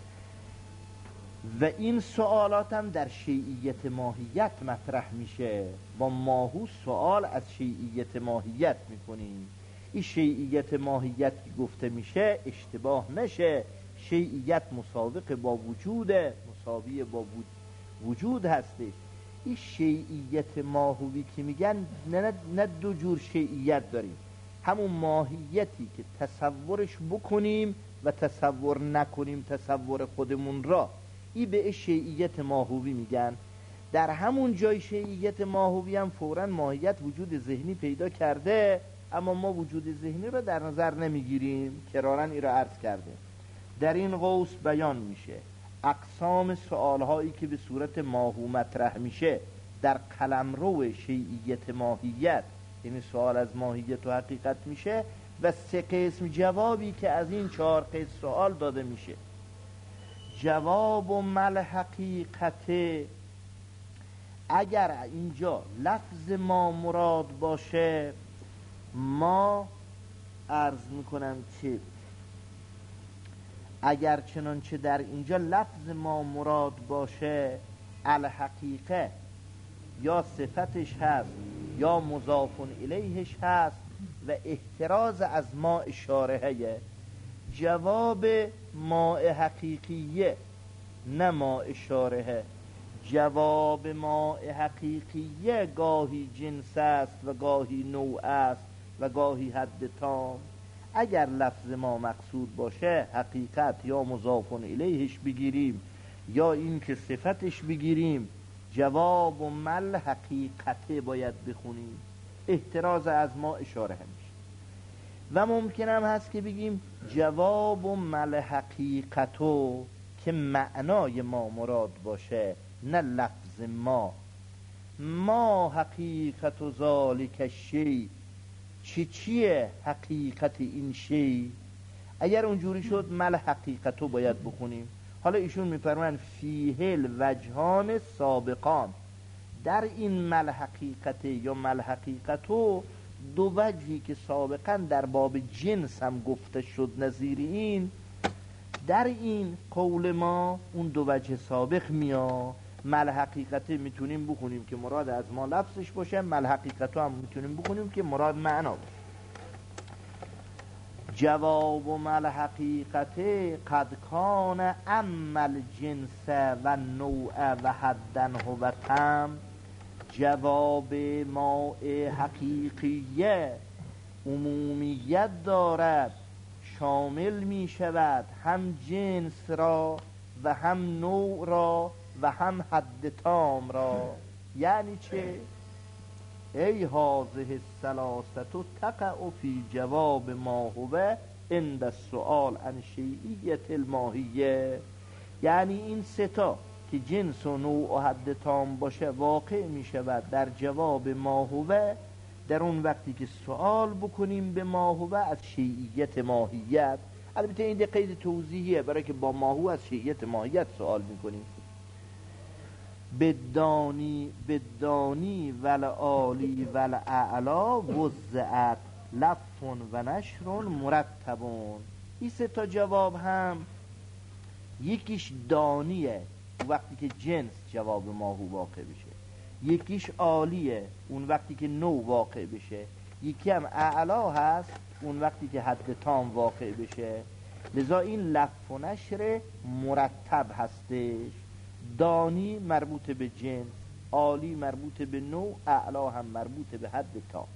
و این سوالات هم در شیعیت ماهیت مطرح میشه. با ماهو سوال از شیعیت ماهیت میکنیم. این شیعیت ماهیت که گفته میشه اشتباه نشه، شیعیت مسابقه با وجوده، مساوی با وجود هستش. این شیعیت ماهوی که میگن نه 2 جور شیعیت داریم، همون ماهیتی که تصورش بکنیم و تصور نکنیم تصور خودمون را، این به شیعیت ماهوی میگن. در همون جای شیعیت ماهوی هم فوراً ماهیت وجود ذهنی پیدا کرده، اما ما وجود ذهنی را در نظر نمیگیریم. کراراً این را عرض کرده. در این غوث بیان میشه اقسام سؤالهایی که به صورت ماهو مطرح میشه در قلمرو شیعیت ماهیت، یعنی سؤال از ماهیت و حقیقت میشه، و 3 قسم جوابی که از این 4 قسم سؤال داده میشه. جواب و مل حقیقت، اگر اینجا لفظ ما مراد باشه، ما عرض میکنم که اگر چنانچه در اینجا لفظ ما مراد باشه، الحقیقه یا صفتش هست یا مضاف الیهش هست و احتراز از ما اشارهه. جواب ما حقیقیه نه ما اشارهه. جواب ما حقیقیه گاهی جنس است و گاهی نوع است و گاهی حد تام. اگر لفظ ما مقصود باشه، حقیقت یا مضاف الیهش بگیریم یا این که صفتش بگیریم، جواب و مل حقیقته باید بخونیم، احتراز از ما اشاره همیشه. و ممکن هم هست که بگیم جواب و مل حقیقتو که معنای ما مراد باشه، نه لفظ ما حقیقت و ذالک شی، چیه حقیقت این شی. اگر اونجوری شد مل حقیقتو باید بخونیم. حالا ایشون میفرمایند فیه الوجهان سابقان، در این مل حقیقته یا مل حقیقتو دو وجهی که سابقا در باب جنس هم گفته شد نظیر این، در این قول ما اون دو وجه سابق میاد. مل حقیقته میتونیم بخونیم که مراد از ما لفظش باشه، مل حقیقتو هم میتونیم بخونیم که مراد معنا باشه. جواب و مل حقیقته قد کان عمل جنس و نوع و حدن و تم. جواب ما حقیقیه عمومیت دارد، شامل می شود هم جنس را و هم نوع را و هم حد تام را. یعنی چه؟ ای هذه الثلاثه تقع فی جواب ما هو عند السؤال عن شیعیت الماهیه. یعنی این ستا که جنس و نوع و حد تام باشه واقع می شود در جواب ما هو، در اون وقتی که سوال بکنیم به ما هو از شیعیت ماهیت. البته این قید توضیحیه برای که با ما هو از شیعیت ماهیت سوال میکنیم. بدانی والعالی والاعلا وزعت لف و نشر مرتبون. این سه تا جواب هم یکیش دانیه وقتی که جنس جواب ماهو واقع بشه، یکیش عالیه اون وقتی که نوع واقع بشه، یکی هم اعلا هست اون وقتی که حد تام واقع بشه. لذا این لف و نشر مرتب هستش. دانی مربوط به جنس، عالی مربوط به نوع، اعلا هم مربوط به حد تام.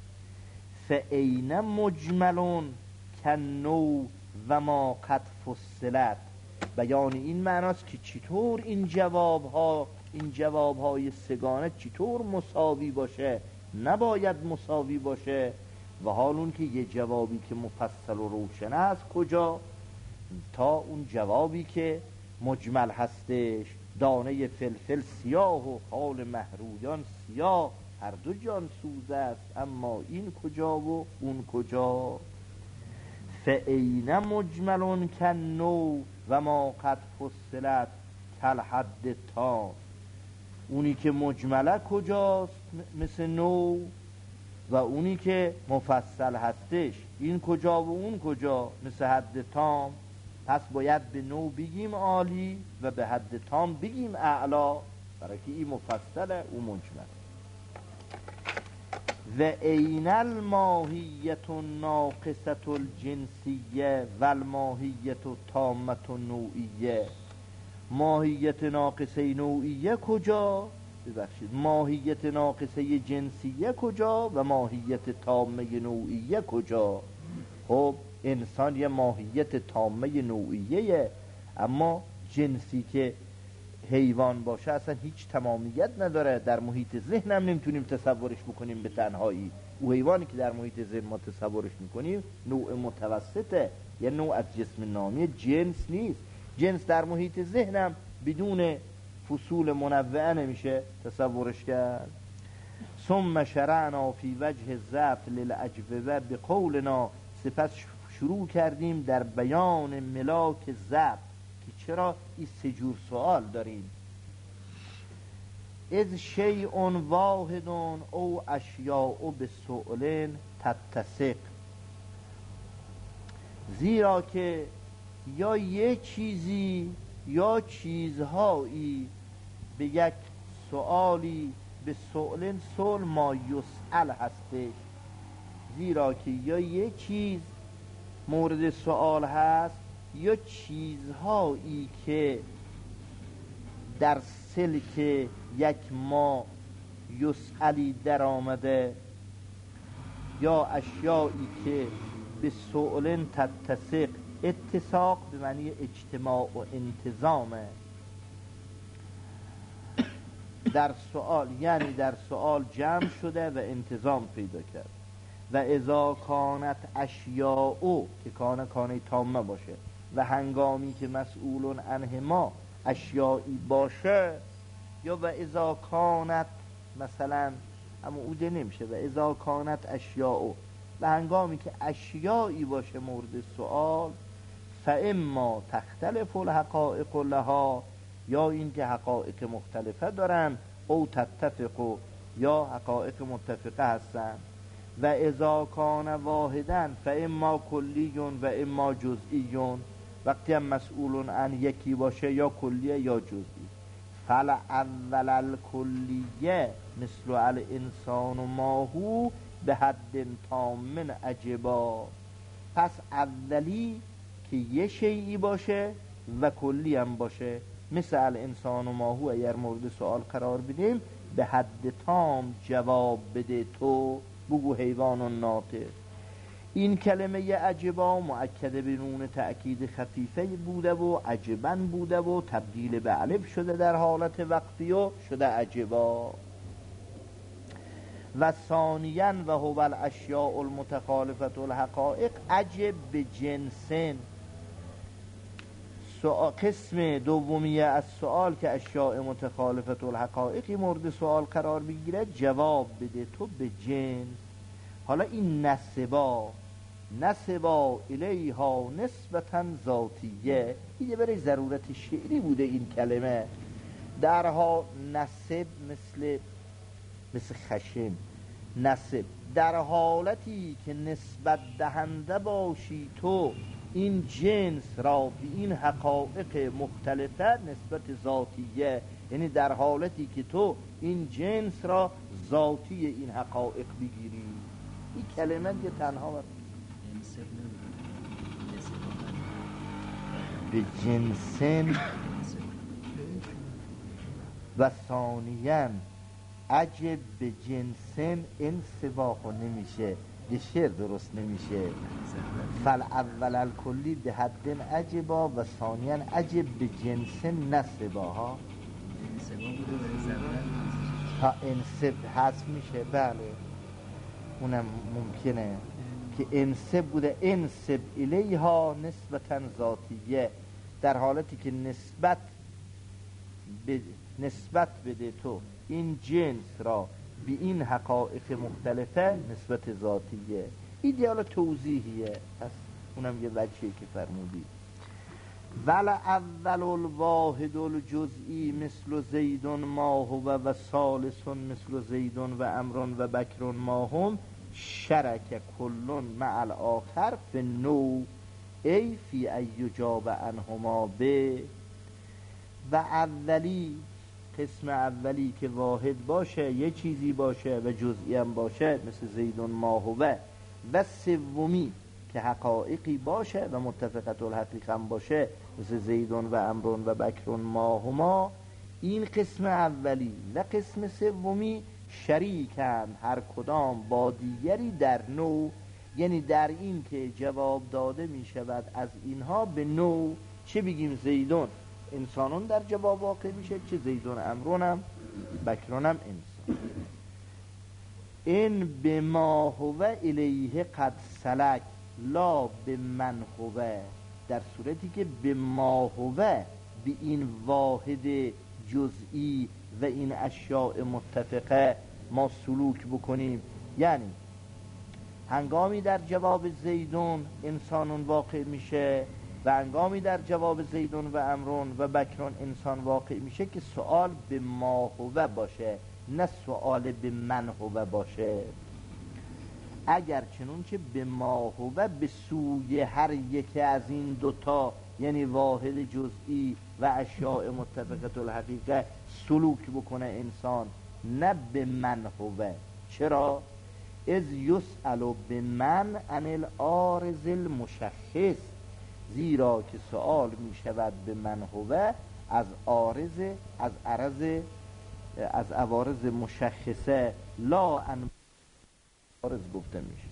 فعین مجملون کنو و ما قد فصلت. بیان این معناست که چطور این جوابهای سگانه چطور مساوی باشه، نباید مساوی باشه. و حال اون که یه جوابی که مفصل و روشن است کجا، تا اون جوابی که مجمل هستش. دانه فلفل سیاه و حال محرویان سیاه، هر دو جان سوز است اما این کجا و اون کجا. فعین مجملون کن نو و ما قد فصلت کل حد تام. اونی که مجمله کجاست مثل نو، و اونی که مفصل هستش این کجا و اون کجا مثل حد تام. پس باید به نو بگیم عالی و به حد تام بگیم اعلا، برای که این مفصله او مجمل. و این الماهیت ناقصت الجنسیه و الماهیت تامت نوعیه. ماهیت ناقصه نوعیه کجا؟ ببخشید، ماهیت ناقصه جنسیه کجا و ماهیت تامه نوعیه کجا؟ خب انسان یه ماهیت تامه نوعیه، اما جنسی که حیوان باشه اصلا هیچ تمامیت نداره. در محیط ذهن هم نمیتونیم تصورش بکنیم به تنهایی. او حیوانی که در محیط ذهن ما تصورش میکنیم نوع متوسطه، یه نوع از جسم نامی، جنس نیست. جنس در محیط ذهن هم بدون فصول منوعه نمیشه تصورش کرد. ثم شرعنا فی وجه ضبط للاجوبه بقولنا. سپس شروع کردیم در بیان ملاک ضبط که چرا این سه جور سوال داریم. از شیء واحد او اشیاء به سؤال تتسق. زیرا که یا یه چیزی یا چیزهایی به یک سؤالی به سؤال ما یسأل هستش. زیرا که یا یه چیز مورد سؤال هست یا چیزهایی که در سلک یک ما یسألی در آمده، یا اشیایی که به سؤال تتسق. اتساق به معنی اجتماع و انتظامه. در سؤال، یعنی در سؤال جمع شده و انتظام پیدا کرد. و اذا کانت اشیاء که کانه تامه باشه و هنگامی که مسئول عنهما اشیایی باشه، یا و اذا کانت مثلا اما اوده نمیشه، و اذا کانت اشیاء و هنگامی که اشیایی باشه مورد سؤال، فاما تختلف الحقائق لها، یا این که حقائق مختلفه دارن، او تتفق، یا حقائق متفقه هستن. و اذا کان واحدا فاما کلی و اما جزئی، وقتی هم مسئول عن یکی باشه یا کلیه یا جزئی. فالاول الکلیه مثل الانسان ما هو به حد تام عجبا، پس اولی که یه شیئی باشه و کلی هم باشه، مثل الانسان ما هو اگر مورد سوال قرار بدیم به حد تام جواب بده تو، بگو حیوان و ناطق. این کلمه عجبا مؤکد به نون تأکید خفیفه بوده و عجبا بوده و تبدیل به الف شده در حالت وقتی و شده عجبا. و ثانیاً و هو الاشیاء المتخالفة الحقائق عجب به جنسن. قسم دومیه از سؤال که اشیاء متخالفة الحقائقی مورد سؤال قرار بگیره، جواب بده تو به جنس. حالا این نسبا الیها نسبتا ذاتیه، این برای ضرورت شعری بوده این کلمه. درها نسب مثل خشم، نسب در حالتی که نسبت دهنده باشی تو این جنس را به این حقایق مختلفه نسبت ذاتیه، یعنی در حالتی که تو این جنس را ذاتی این حقایق بگیری. این کلمه که تنها به جنسن و ثانیاً عجب به جنسن، این سباخو نمیشه، به شعر درست نمیشه. فالاول الکلی به حد عجبا و ثانیاً عجب به جنسن نسباها تا انسب حذف میشه. بله اونم ممکنه که انسب بوده، انسب الیها نسبتا ذاتیه، در حالتی که نسبت بده تو این جنس را به این حقایق مختلفه نسبت ذاتیه. این دیالا توضیحیه، پس اونم یه وجهی که فرمودی. ول اول الواحد الجزئی مثل زید ما هو و ثالث مثل زید و امر و بکر ما هم شرک کلون مع الاخر فی النوع ای فی ای یجاب عنهما به. و اولی، قسم اولی که واحد باشه، یه چیزی باشه و جزئی هم باشه مثل زیدون ما هو، و سومی که حقایقی باشه و متفقت الحقیق هم باشه مثل زیدون و امرون و بکرون ما هما. این قسم اولی و قسم سومی شریکن هر کدام با دیگری در نوع، یعنی در این که جواب داده می شود از اینها به نوع. چه بگیم زیدون انسانون در جواب واقع میشه، چه زیدون امرونم بکرونم انسان. این به ما هو الیه قد سلک لا به من هو، در صورتی که به ما هو به این واحد جزئی و این اشیاء متفقه ما سلوک بکنیم، یعنی هنگامی در جواب زیدون انسانون واقع میشه و هنگامی در جواب زیدون و امرون و بکرون انسان واقع میشه که سؤال به ما هو باشه، نه سؤال به من هو باشه. اگر چنون که به ما هو به سوی هر یکی از این دوتا، یعنی واحد جزئی و اشیاء متفقت الحقیقه سلوک بکنه انسان، نه به من هو. چرا؟ از یسأل به من عن العارض المشخص، زیرا که سؤال می شود به من هو از عارض، از عوارض مشخصه، لا ان عارض گفته میشه.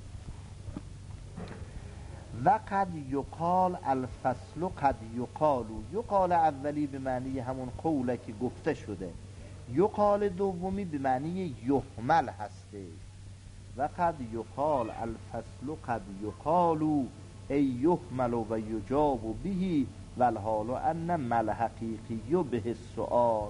و قد یقال الفصل قد یقال اولی به معنی همون قوله که گفته شده، یقال دومی به معنی یحمل هسته و قد یقال الفصل قد یقالو ای یحمل و یجاب بهی و الحال ان مل حقیقی به السؤال.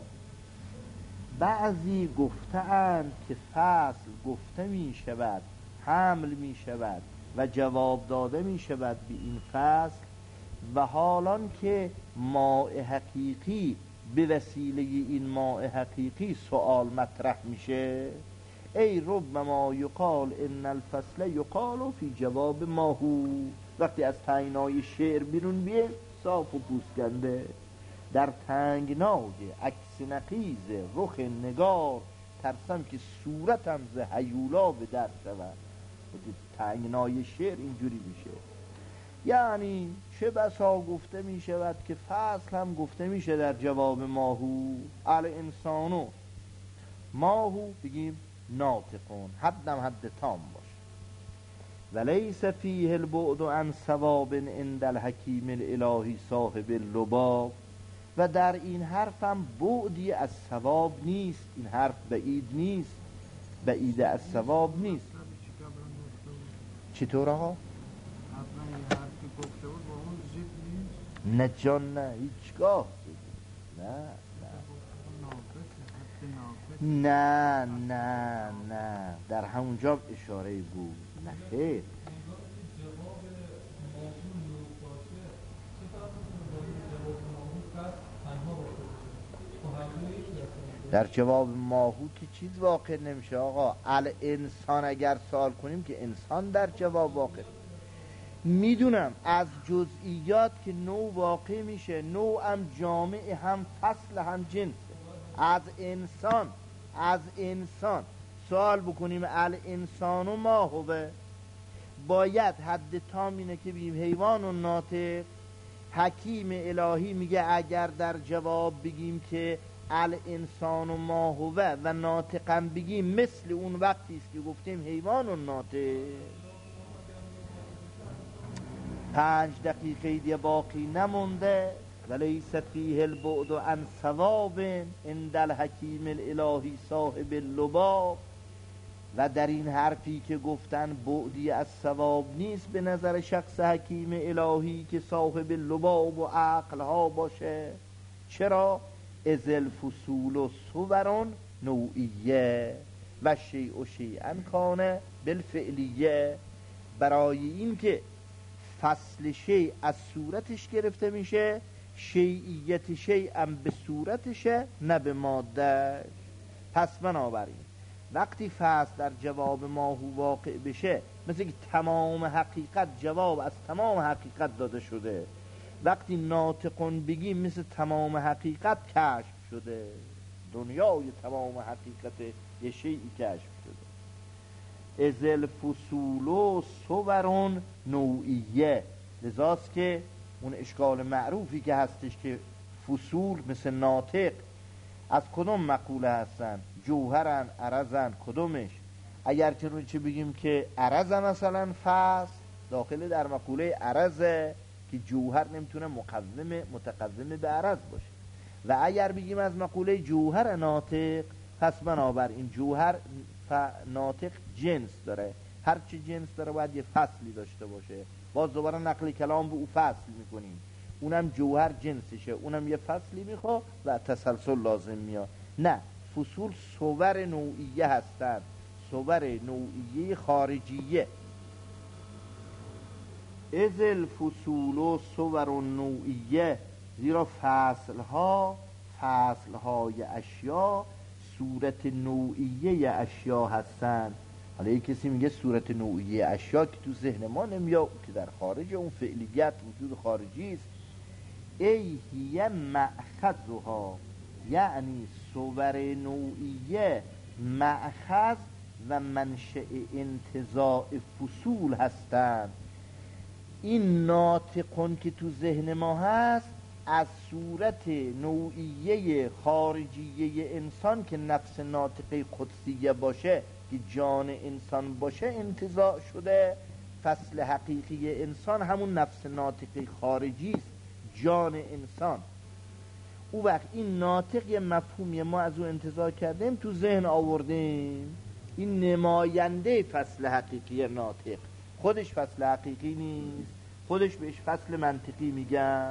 بعضی گفتند که فصل گفته می شود، حمل می شود و جواب داده می شود به این فصل، و حالان که ماء حقیقی به وسیله این ماء حقیقی سؤال مطرح میشه. ای ربما یقال ان الفصل یقال فی جواب ماهو. وقتی از تنگنای شعر بیرون بیه صاف و پوسکنده، در تنگنای عکس نقیز رخ نگار ترسم که صورتم ز هیولا به در شود. تنگنای شعر اینجوری میشه. یعنی چه بسا گفته می شود که فصل هم گفته میشه در جواب ماهو. الانسانو ماهو بگیم ناطقون، حدم حد تام باش. ولیس فیه البعد عن ثواب عند الحکیم الالهی صاحب اللباب. و در این حرف هم بعدی از ثواب نیست. این حرف بعید نیست، بعید از ثواب نیست. چطور آقا؟ نه جان، نه هیچگاه. نه نه نه در همونجا اشاره بود. نه خیر، در جواب ماهو که چیز واقع نمیشه آقا. الانسان اگر سوال کنیم که انسان در جواب واقع. میدونم از جزئیات که نوع واقع میشه، نوع هم جامع، هم فصل، هم جنس. از انسان سوال بکنیم الانسان و ما هوه، باید حد تام اینه که بگیم حیوان و ناطق. حکیم الهی میگه اگر در جواب بگیم که الانسان و ما هوه و ناطقم بگیم مثل اون وقتی است که گفتیم حیوان و ناطق. 5 دقیقه دیگه باقی نمونده. ولیس فیه البعد عن ثواب عند الحکیم الالهی صاحب اللباب. و در این حرفی که گفتن بعدی از ثواب نیست به نظر شخص حکیم الهی که صاحب اللباب و عقلها باشه. چرا؟ اذ الفصول و صورون نوعیه و شیء و شیئا کان بالفعلیه. برای این که فصل شیء از صورتش گرفته میشه، شیعیت شیء هم به صورتشه نه به مادهش. پس بنابراین وقتی فصل در جواب ماهو واقع بشه، مثل که تمام حقیقت جواب از تمام حقیقت داده شده. وقتی ناطقون بگیم مثل تمام حقیقت کشف شده، دنیای تمام حقیقت یه شیئی کشف شده. از الفصول و صورون نوعیه. لذاست که اون اشکال معروفی که هستش که فصول مثل ناطق از کدوم مقوله هستن؟ جوهرن، عرضن، کدومش؟ اگر چه بگیم که عرضن مثلا فصل داخل در مقوله عرضه که جوهر نمیتونه متقوم به عرض باشه. و اگر بگیم از مقوله جوهر ناطق، پس بنابراین جوهر ناطق جنس داره. هرچی جنس داره باید یه فصلی داشته باشه. باز دوباره نقل کلام به او فصل میکنیم، اونم جوهر جنسشه، اونم یه فصلی میخواد و تسلسل لازم میاد. نه، فصول صور نوعیه هستند، صور نوعیه خارجیه. از الفصول و صور نوعیه، زیرا فصلهای اشیا صورت نوعیه اشیا هستند. حالا یک کسی میگه صورت نوعیه اشیا که تو ذهن ما نمیاد، که در خارج اون فعلیت وجود خارجی است. ای هی مأخذها، یعنی صور نوعیه مأخذ و منشأ انتزاع فصول هستند. این ناطقون که تو ذهن ما هست از صورت نوعیه خارجیه انسان که نفس ناطقه قدسیه باشه، که جان انسان باشه انتزاع شده. فصل حقیقی انسان همون نفس ناطقه خارجی است، جان انسان. او وقت این ناطق یه مفهومی ما از او انتزاع کردیم تو ذهن آوردیم، این نماینده فصل حقیقی ناطق، خودش فصل حقیقی نیست، خودش بهش فصل منطقی میگن.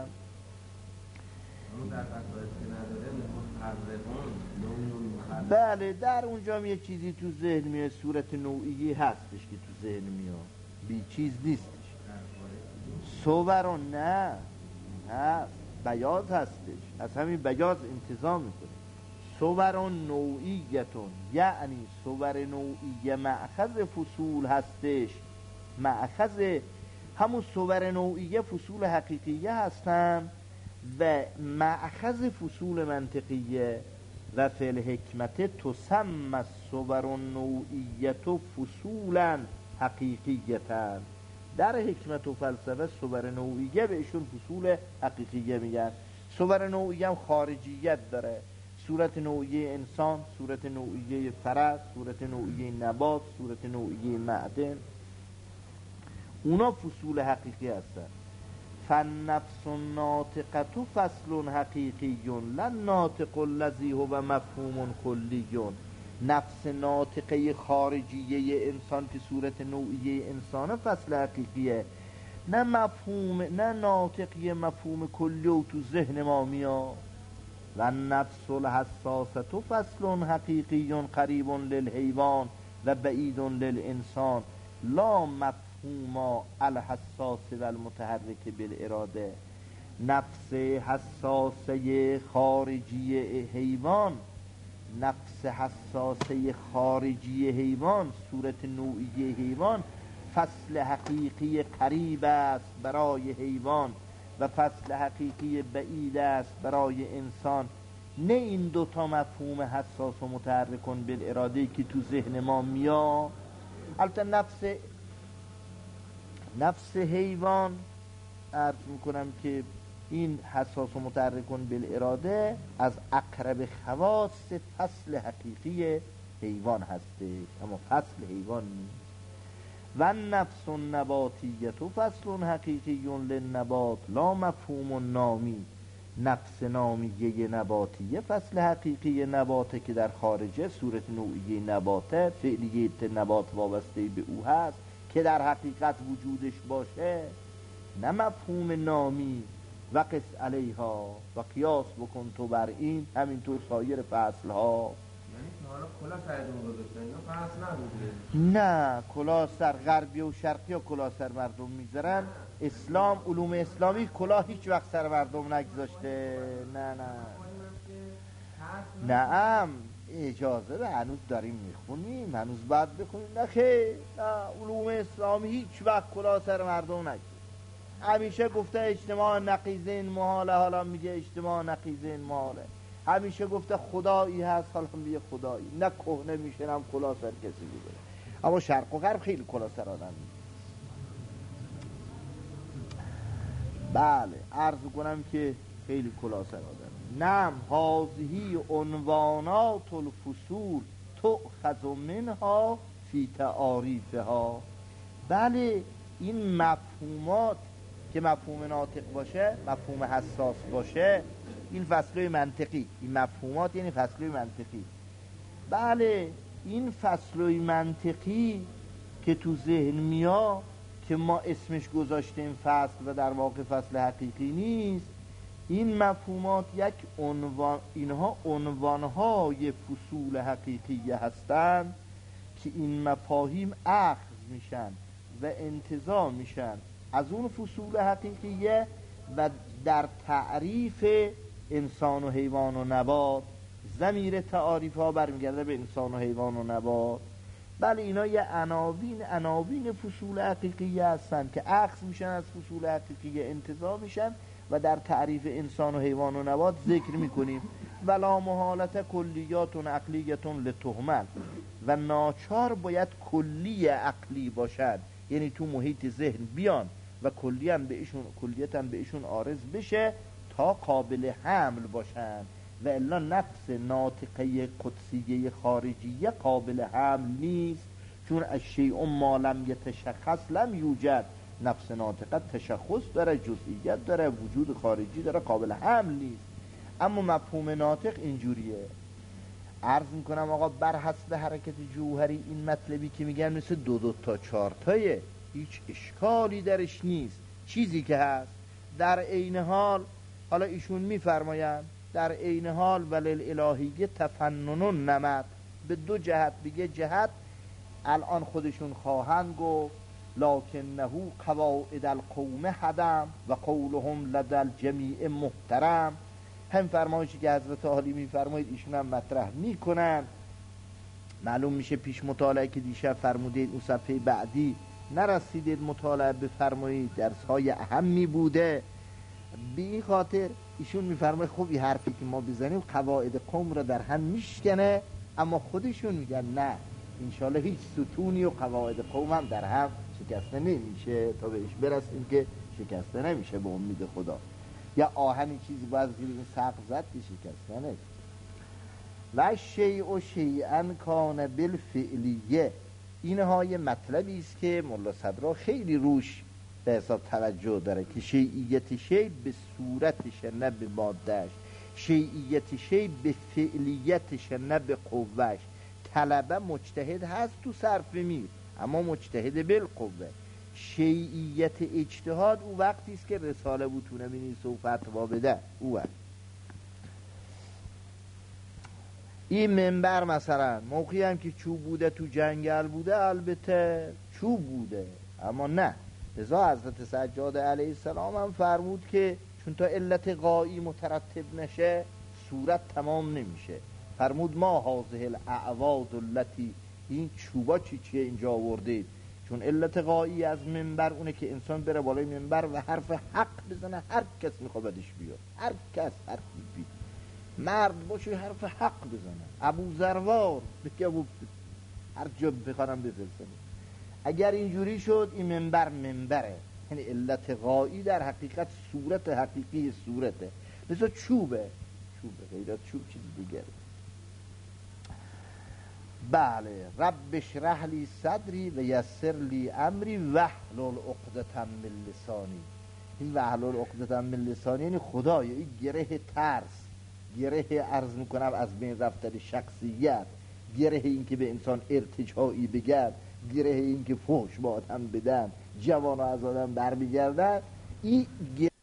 بله در اونجا یه چیزی تو ذهن میاد، صورت نوعی هستش که تو ذهن میاد، بی چیز نیستش. صورون نه هست، بیاض هستش، از همین بیاض انتزاع میکنه. صورون نوعیتون، یعنی صور نوعی مأخذ فصول هستش، مأخذ همون صور نوعیه فصول حقیقیه هستن و مأخذ فصول منطقیه. و فی الحکمت تسمى الصور النوعیه فصولا حقیقیتن. در حکمت و فلسفه صور نوعیه بهشون فصول حقیقیه میگن. صور نوعیه هم خارجیت داره، صورت نوعیه انسان، صورت نوعیه فرس، صورت نوعیه نبات، صورت نوعیه معدن، اونا فصول حقیقی هستن. فالنفس الناطقه فصل حقیقی لا الناطق الذی هو مفهوم کلی. نفس ناطقه خارجیه انسان که صورت نوعیه انسان فصل حقیقیه، نه مفهوم، نه ناطقی مفهوم کلی و تو ذهن ما میاد. و النفس الحساسه فصل حقیقی قریب للحیوان و بعید للانسان لا مفهوم الحساس و المتحرک بالاراده. نفس حساسه خارجی حیوان، نفس حساسه خارجی حیوان، صورت نوعی حیوان فصل حقیقی قریب است برای حیوان و فصل حقیقی بعید است برای انسان. نه این دوتا مفهوم حساس و متحرکن بالاراده که تو ذهن ما میاد. البته نفس حیوان عرض میکنم که این حساس و متحرکن بالاراده از اقرب خواص فصل حقیقی حیوان هسته، اما فصل حیوان نیست. و نفس النباتیه فصل حقیقی للنبات لا مفهوم نامی. نفس نامیه نباتیه فصل حقیقی نباته که در خارجه، صورت نوعیه نباته، فعلیت نبات وابسته به او هست که در حقیقت وجودش باشه، نه مفهوم نامی. و قس علیها و قیاس بکن تو بر این، همینطور سایر فصل ها. حالا کلا سرتون گذاشتن اینا فصل نبوده؟ نه کلا سر غربی و شرقی ها کلا سر مردم میذارن. اسلام، علوم اسلامی کلا هیچ وقت سر مردم نگذاشته. نه نعم اجازه به هنوز داریم میخونیم، هنوز باید بخونیم. نه خیر، نه علوم اسلامی هیچ وقت کلا سر مردم نگذاشته. همیشه گفته اجتماع نقیضین محاله، حالا میگه اجتماع نقیضین محاله. همیشه گفته خدایی هست، حالا میگه خدایی. نه کهنه میشه هم کلا سر کسی بوده. اما شرق و غرب خیلی کلا سر آدم میگه. بله عرض کنم که خیلی کلا سر آدم. نم هذه عنوانات الفصول تؤخذ منها فی تعاریفها. بله این مفهومات که مفهوم ناطق باشه، مفهوم حساس باشه، این فصلهای منطقی، این مفهومات یعنی فصلهای منطقی. بله این فصلهای منطقی که تو ذهن میاد که ما اسمش گذاشتیم فصل و در واقع فصل حقیقی نیست، این مفهومات یک عنوان، اینها عنوانهای فصول حقیقی هستند که این مفاهیم اخذ میشن و انتزاع میشن از اون فصول حقیقیه و در تعریف انسان و حیوان و نبات. ضمیر تعاریف ها برمیگرده به انسان و حیوان و نبات. بله اینا یه عناوین فصول حقیقیه هستن که اخذ میشن از فصول حقیقیه، انتزاع میشن و در تعریف انسان و حیوان و نبات ذکر میکنیم. ولا محالت کلیات عقلیت لتهمل، و ناچار باید کلی عقلی باشد، یعنی تو محیط ذهن بیان و کلیت هم به ایشون عارض بشه تا قابل حمل باشن. و الا نفس ناطقه قدسیه خارجیه قابل حمل نیست، چون الشیء ما لم یتشخص لم یوجد. نفس ناطقه تشخص داره، جزئیت داره، وجود خارجی داره، قابل حمل نیست. اما مفهوم ناطق اینجوریه. عرض میکنم آقا بر حسب حرکت جوهری این مطلبی که میگن مثل دو تا چارتایه، هیچ اشکالی درش نیست. چیزی که هست در عین حال، حالا ایشون میفرمایند در عین حال وللالهیه تفنن نمد، به دو جهت، بگه جهت الان خودشون خواهند گفت لکنه قواعد القوم هدم و قولهم لدى الجمیع محترم. هم فرمایشی که حضرت عالی میفرمایید ایشون هم مطرح میکنن. معلوم میشه پیش مطالعه که دیشب فرمودید اون صفحه بعدی نرسیدید مطالعه بفرمایید، درس‌های اهمی بوده. به این خاطر ایشون میفرماید خب این حرفی که ما بزنیم قواعد قوم را در هم میشکنه، اما خودشون میگن نه انشالله هیچ ستونی و قواعد قوم هم در هم شکسته نمیشه تا بهش برسیم که شکسته نمیشه به امید خدا. یا آهنی چیزی باید زیر این سقف زد که شکسته نمیشه. و شیء شیئا کان بالفعلیه، اینها یه مطلبی است که ملا صدرا خیلی روش به حساب توجه داره که شیعیت شیء به صورتش نه به مادهش، شیعیت شیء به فعلیتش نه به قوهش. طلبه مجتهد هست تو صرف میر اما مجتهد بالقوه. شیعیت اجتهاد او وقتی است که رساله بوتونه بینیسه و فتوا بده. او وقت این منبر مثلا موقعی هم که چوب بوده تو جنگل بوده البته چوب بوده، اما نه لذا حضرت سجاد علیه السلام هم فرمود که چون تا علت غایی مترتب نشه صورت تمام نمیشه. فرمود ما هذه الاعواد التي، این چوبا چیه اینجا آوردید؟ چون علت غایی از منبر اونه که انسان بره بالای منبر و حرف حق بزنه، هر کس میخواد بدش بیاد، هر کس هر کی مرد باشه حرف حق بزنه، ابو ذروار بگه هر جا بخوانم بفرستم. اگر اینجوری شد این منبر منبره، یعنی علت غایی در حقیقت صورت حقیقی صورته، مثل چوبه غیرت چوب چیز دیگره. بله رب اشرح لی صدری و یسر لی امری واحلل عقدة من لسانی. این واحلل عقدة من لسانی یعنی خدایا این گره ترس، گره عرض میکنم از بین رفتن شخصیت، گره این که به انسان ارتجاعی بگن، گره این که فحش با آدم بدن، جوان از آدم برمیگردن، این